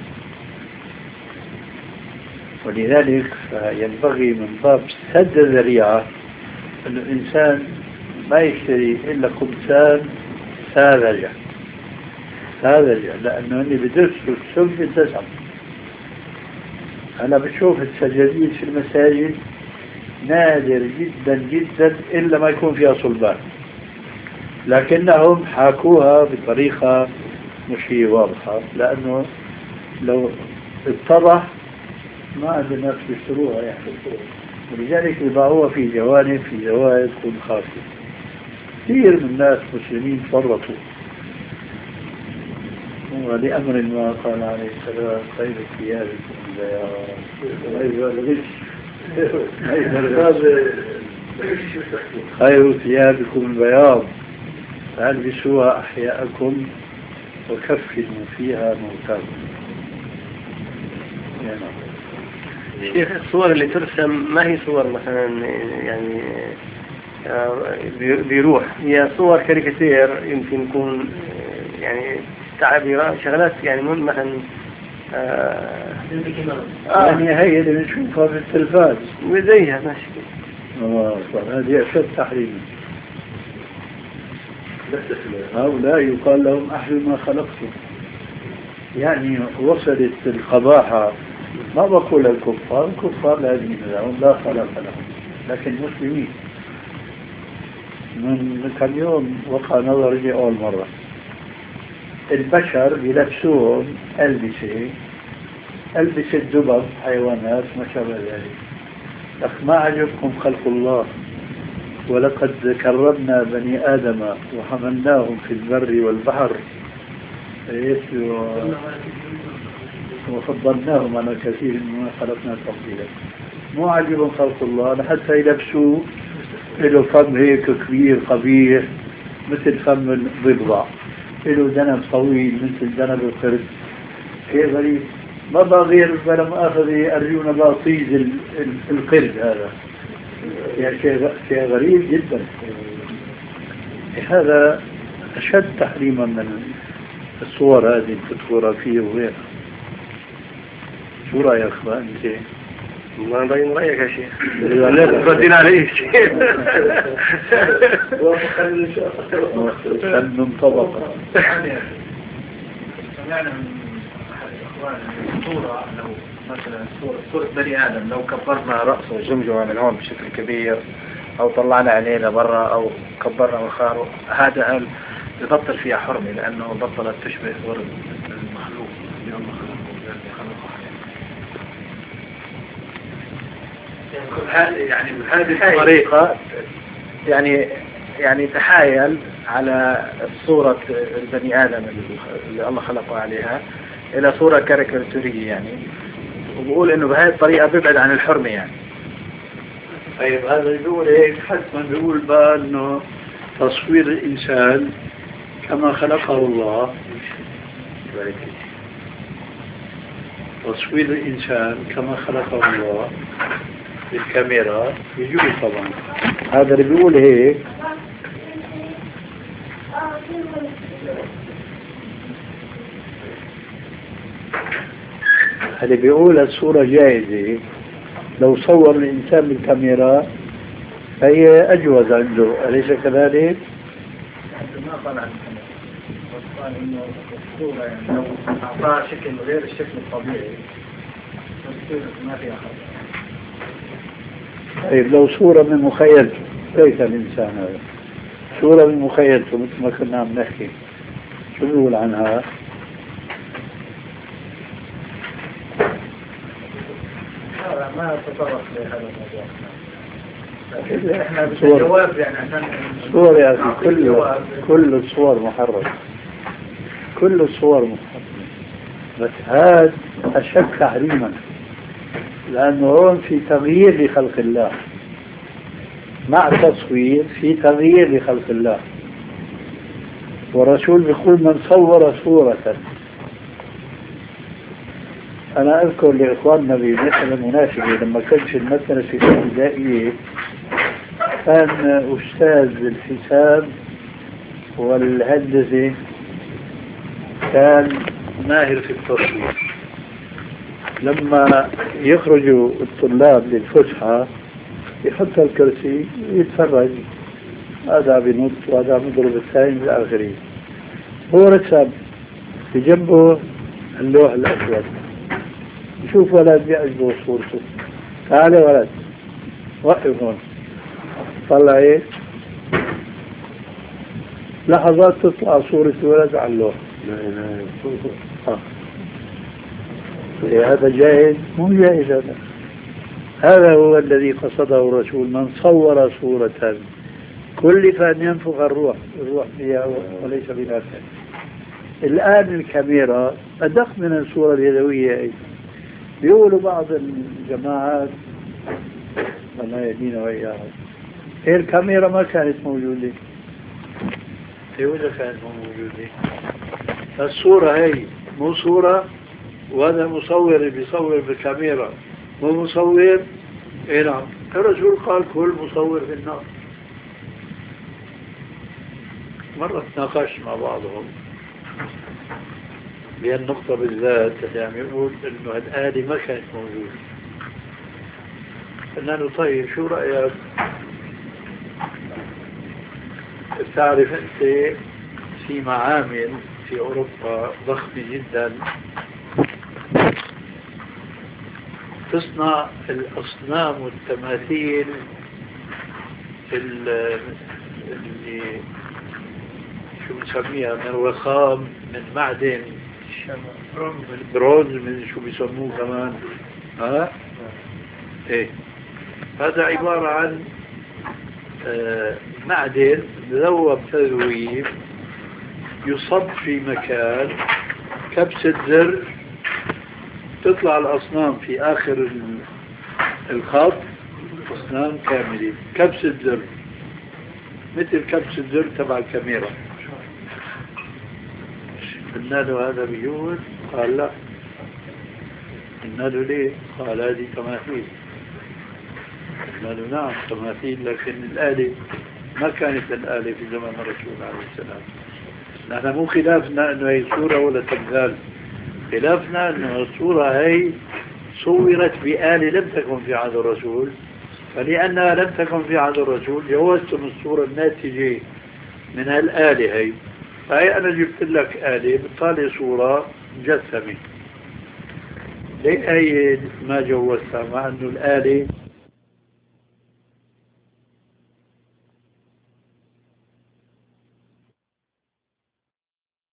ولذلك ينبغي من باب سد الذريعة أن الإنسان ما يشتري إلا قمصان ساذجة ساذجة، لأنه اللي بدرسوا السلب الدسم. أنا بشوف السجادين في المساجد نادر جدا جدا إلا ما يكون فيها صلبان، لكنهم حاكوها بطريقة مش هي واضحة، لأنه لو اتضح ما عاد الناس بيشتروها يحدثوها، ولذلك يضعوها في جوانب في زوايا تكون خاصة. كثير من الناس مسلمين فرطوا، ولأمر ما قال عليه السلام خير ثيابكم البياض خير ثيابكم البياض فالبسوها أحياءكم وكفنوا فيها موتاكم. شيخ الصور اللي ترسم ما هي صور مثلا يعني بيروح، هي صور كاريكاتير يمكن يكون يعني تعبيرات شغلات يعني مثلا آه يعني هي اللي بنشوفها في التلفاز وزيها ماشي. اه هذه أشد تحريما. هؤلاء يقال لهم أحلوا ما خلقتم، يعني وصلت القباحة. ما بقول الكفار، الكفار لا دين لهم لا خلق لهم، لكن مسلمين. من كم يوم وقع نظري أول مرة البشر يلبسون ألبسة ألبسة دبب حيوانات ما شابه ذلك. لك ما عجبكم خلق الله؟ ولقد كرمنا بني آدم وحملناهم في البر والبحر وفضلناهم على كثير مما خلقنا تفضيلا. مو عجبهم خلق الله لحتى يلبسوا له فم هيك كبير قبيح مثل فم الضبع، له ذنب طويل مثل ذنب القرد. شيء غريب. ما بقى غير بلا مؤاخذة أرجونا بقى طيز القرد هذا، يعني شيء غريب جدا. هذا أشد تحريما من الصور هذه الفوتوغرافية وغيرها. شو رأيك بقى أنت؟ ما باين رأيك يا شيخ؟ ردينا عليه شيء. فن طبقة. سمعنا من أحد الإخوان صورة لو مثلا صورة بني آدم لو كبرنا رأسه وجمجمه من هون بشكل كبير أو طلعنا عليه لبرا أو كبرنا مخاره، هذا يبطل فيها حرمة لأنه بطلت تشبه صورة المخلوق اللي هم خلقه. يعني بهذه الطريقة يعني يعني تحايل على صورة البني آدم اللي الله خلقه عليها إلى صورة كاريكاتورية يعني، وبقول إنه بهذه الطريقة بيبعد عن الحرمة يعني. طيب هذا يقول هيك حتما بيقول بقى إنه تصوير الإنسان كما خلقه الله، تصوير الإنسان كما خلقه الله بالكاميرا يجوز طبعا. هذا اللي بيقول هيك اللي بيقول الصورة جائزة لو صور الإنسان بالكاميرا فهي أجوز عنده، أليس كذلك؟ ما قال عن الكاميرا، قال إنه الصورة يعني لو أعطاها شكل غير الشكل الطبيعي ما فيها خطأ. طيب لو صورة من مخيلته كيف الإنسان هذا؟ صورة من مخيلته مثل ما كنا عم نحكي، شو بيقول عنها؟ ما تطرق لهذا الموضوع. احنا بالجواب يعني عشان صور يا أخي، كل كل الصور محرمة، كل الصور محرمة، بس هذا أشد تحريما لأنه هون في تغيير لخلق الله. مع تصوير في تغيير لخلق الله. والرسول بيقول من صور صورة. أنا أذكر لإخواننا بمثل المناسبة لما كنت في المدرسة الابتدائية كان أستاذ بالحساب والهندسة كان ماهر في التصوير. لما يخرجوا الطلاب للفسحة يحط الكرسي ويتفرج، هذا بنط وهذا مضرب الثاني إلى آخره. هو رسم بجنبه اللوح الأسود، يشوف ولد يعجبه صورته، تعال ولد وقف هون، طلع ايه لحظات تطلع صورة ولد على اللوح. آه. هذا جائز؟ مو جائز هذا. هذا هو الذي قصده الرسول، من صور صورة كلف أن ينفخ الروح الروح فيها وليس بنافع. الآن الكاميرا أدق من الصورة اليدوية أيضا. بيقولوا بعض الجماعات الله يهدينا وإياهم هي الكاميرا ما كانت موجودة، هي ولا كانت موجودة. الصورة هي مو صورة، وهذا مصور اللي بيصور بالكاميرا مو مصور. اي نعم، الرسول قال كل مصور في النار. مرة تناقشت مع بعضهم بهالنقطة بالذات اللي عم يقول انه الآلة ما كانت موجودة. قلنا له طيب شو رأيك؟ تعرف انت في معامل في اوروبا ضخمة جدا تصنع الأصنام والتماثيل اللي شو بنسميها من رخام من معدن من برونز من شو بيسموه كمان ها ايه. هذا عبارة عن آه معدن مذوب تذويب يصب في مكان، كبسة زر تطلع الأصنام في آخر الخط أصنام كاملة، كبسة زر مثل كبسة زر تبع الكاميرا. قلنا له هذا بيجوز؟ قال لا. قلنا له ليه؟ قال هذه تماثيل. قلنا له نعم تماثيل، لكن الآلة ما كانت الآلة في زمن الرسول عليه السلام. نحن مو خلافنا أنه هي صورة ولا تمثال، خلافنا أنه الصورة هي صورت بآلة لم تكن في عهد الرسول، فلأنها لم تكن في عهد الرسول جوزتم الصورة الناتجة من هالآلة هي. فهي أنا جبت لك آلة بالتالي صورة مجسمة، ليه هي ما جوزتها مع أنه الآلة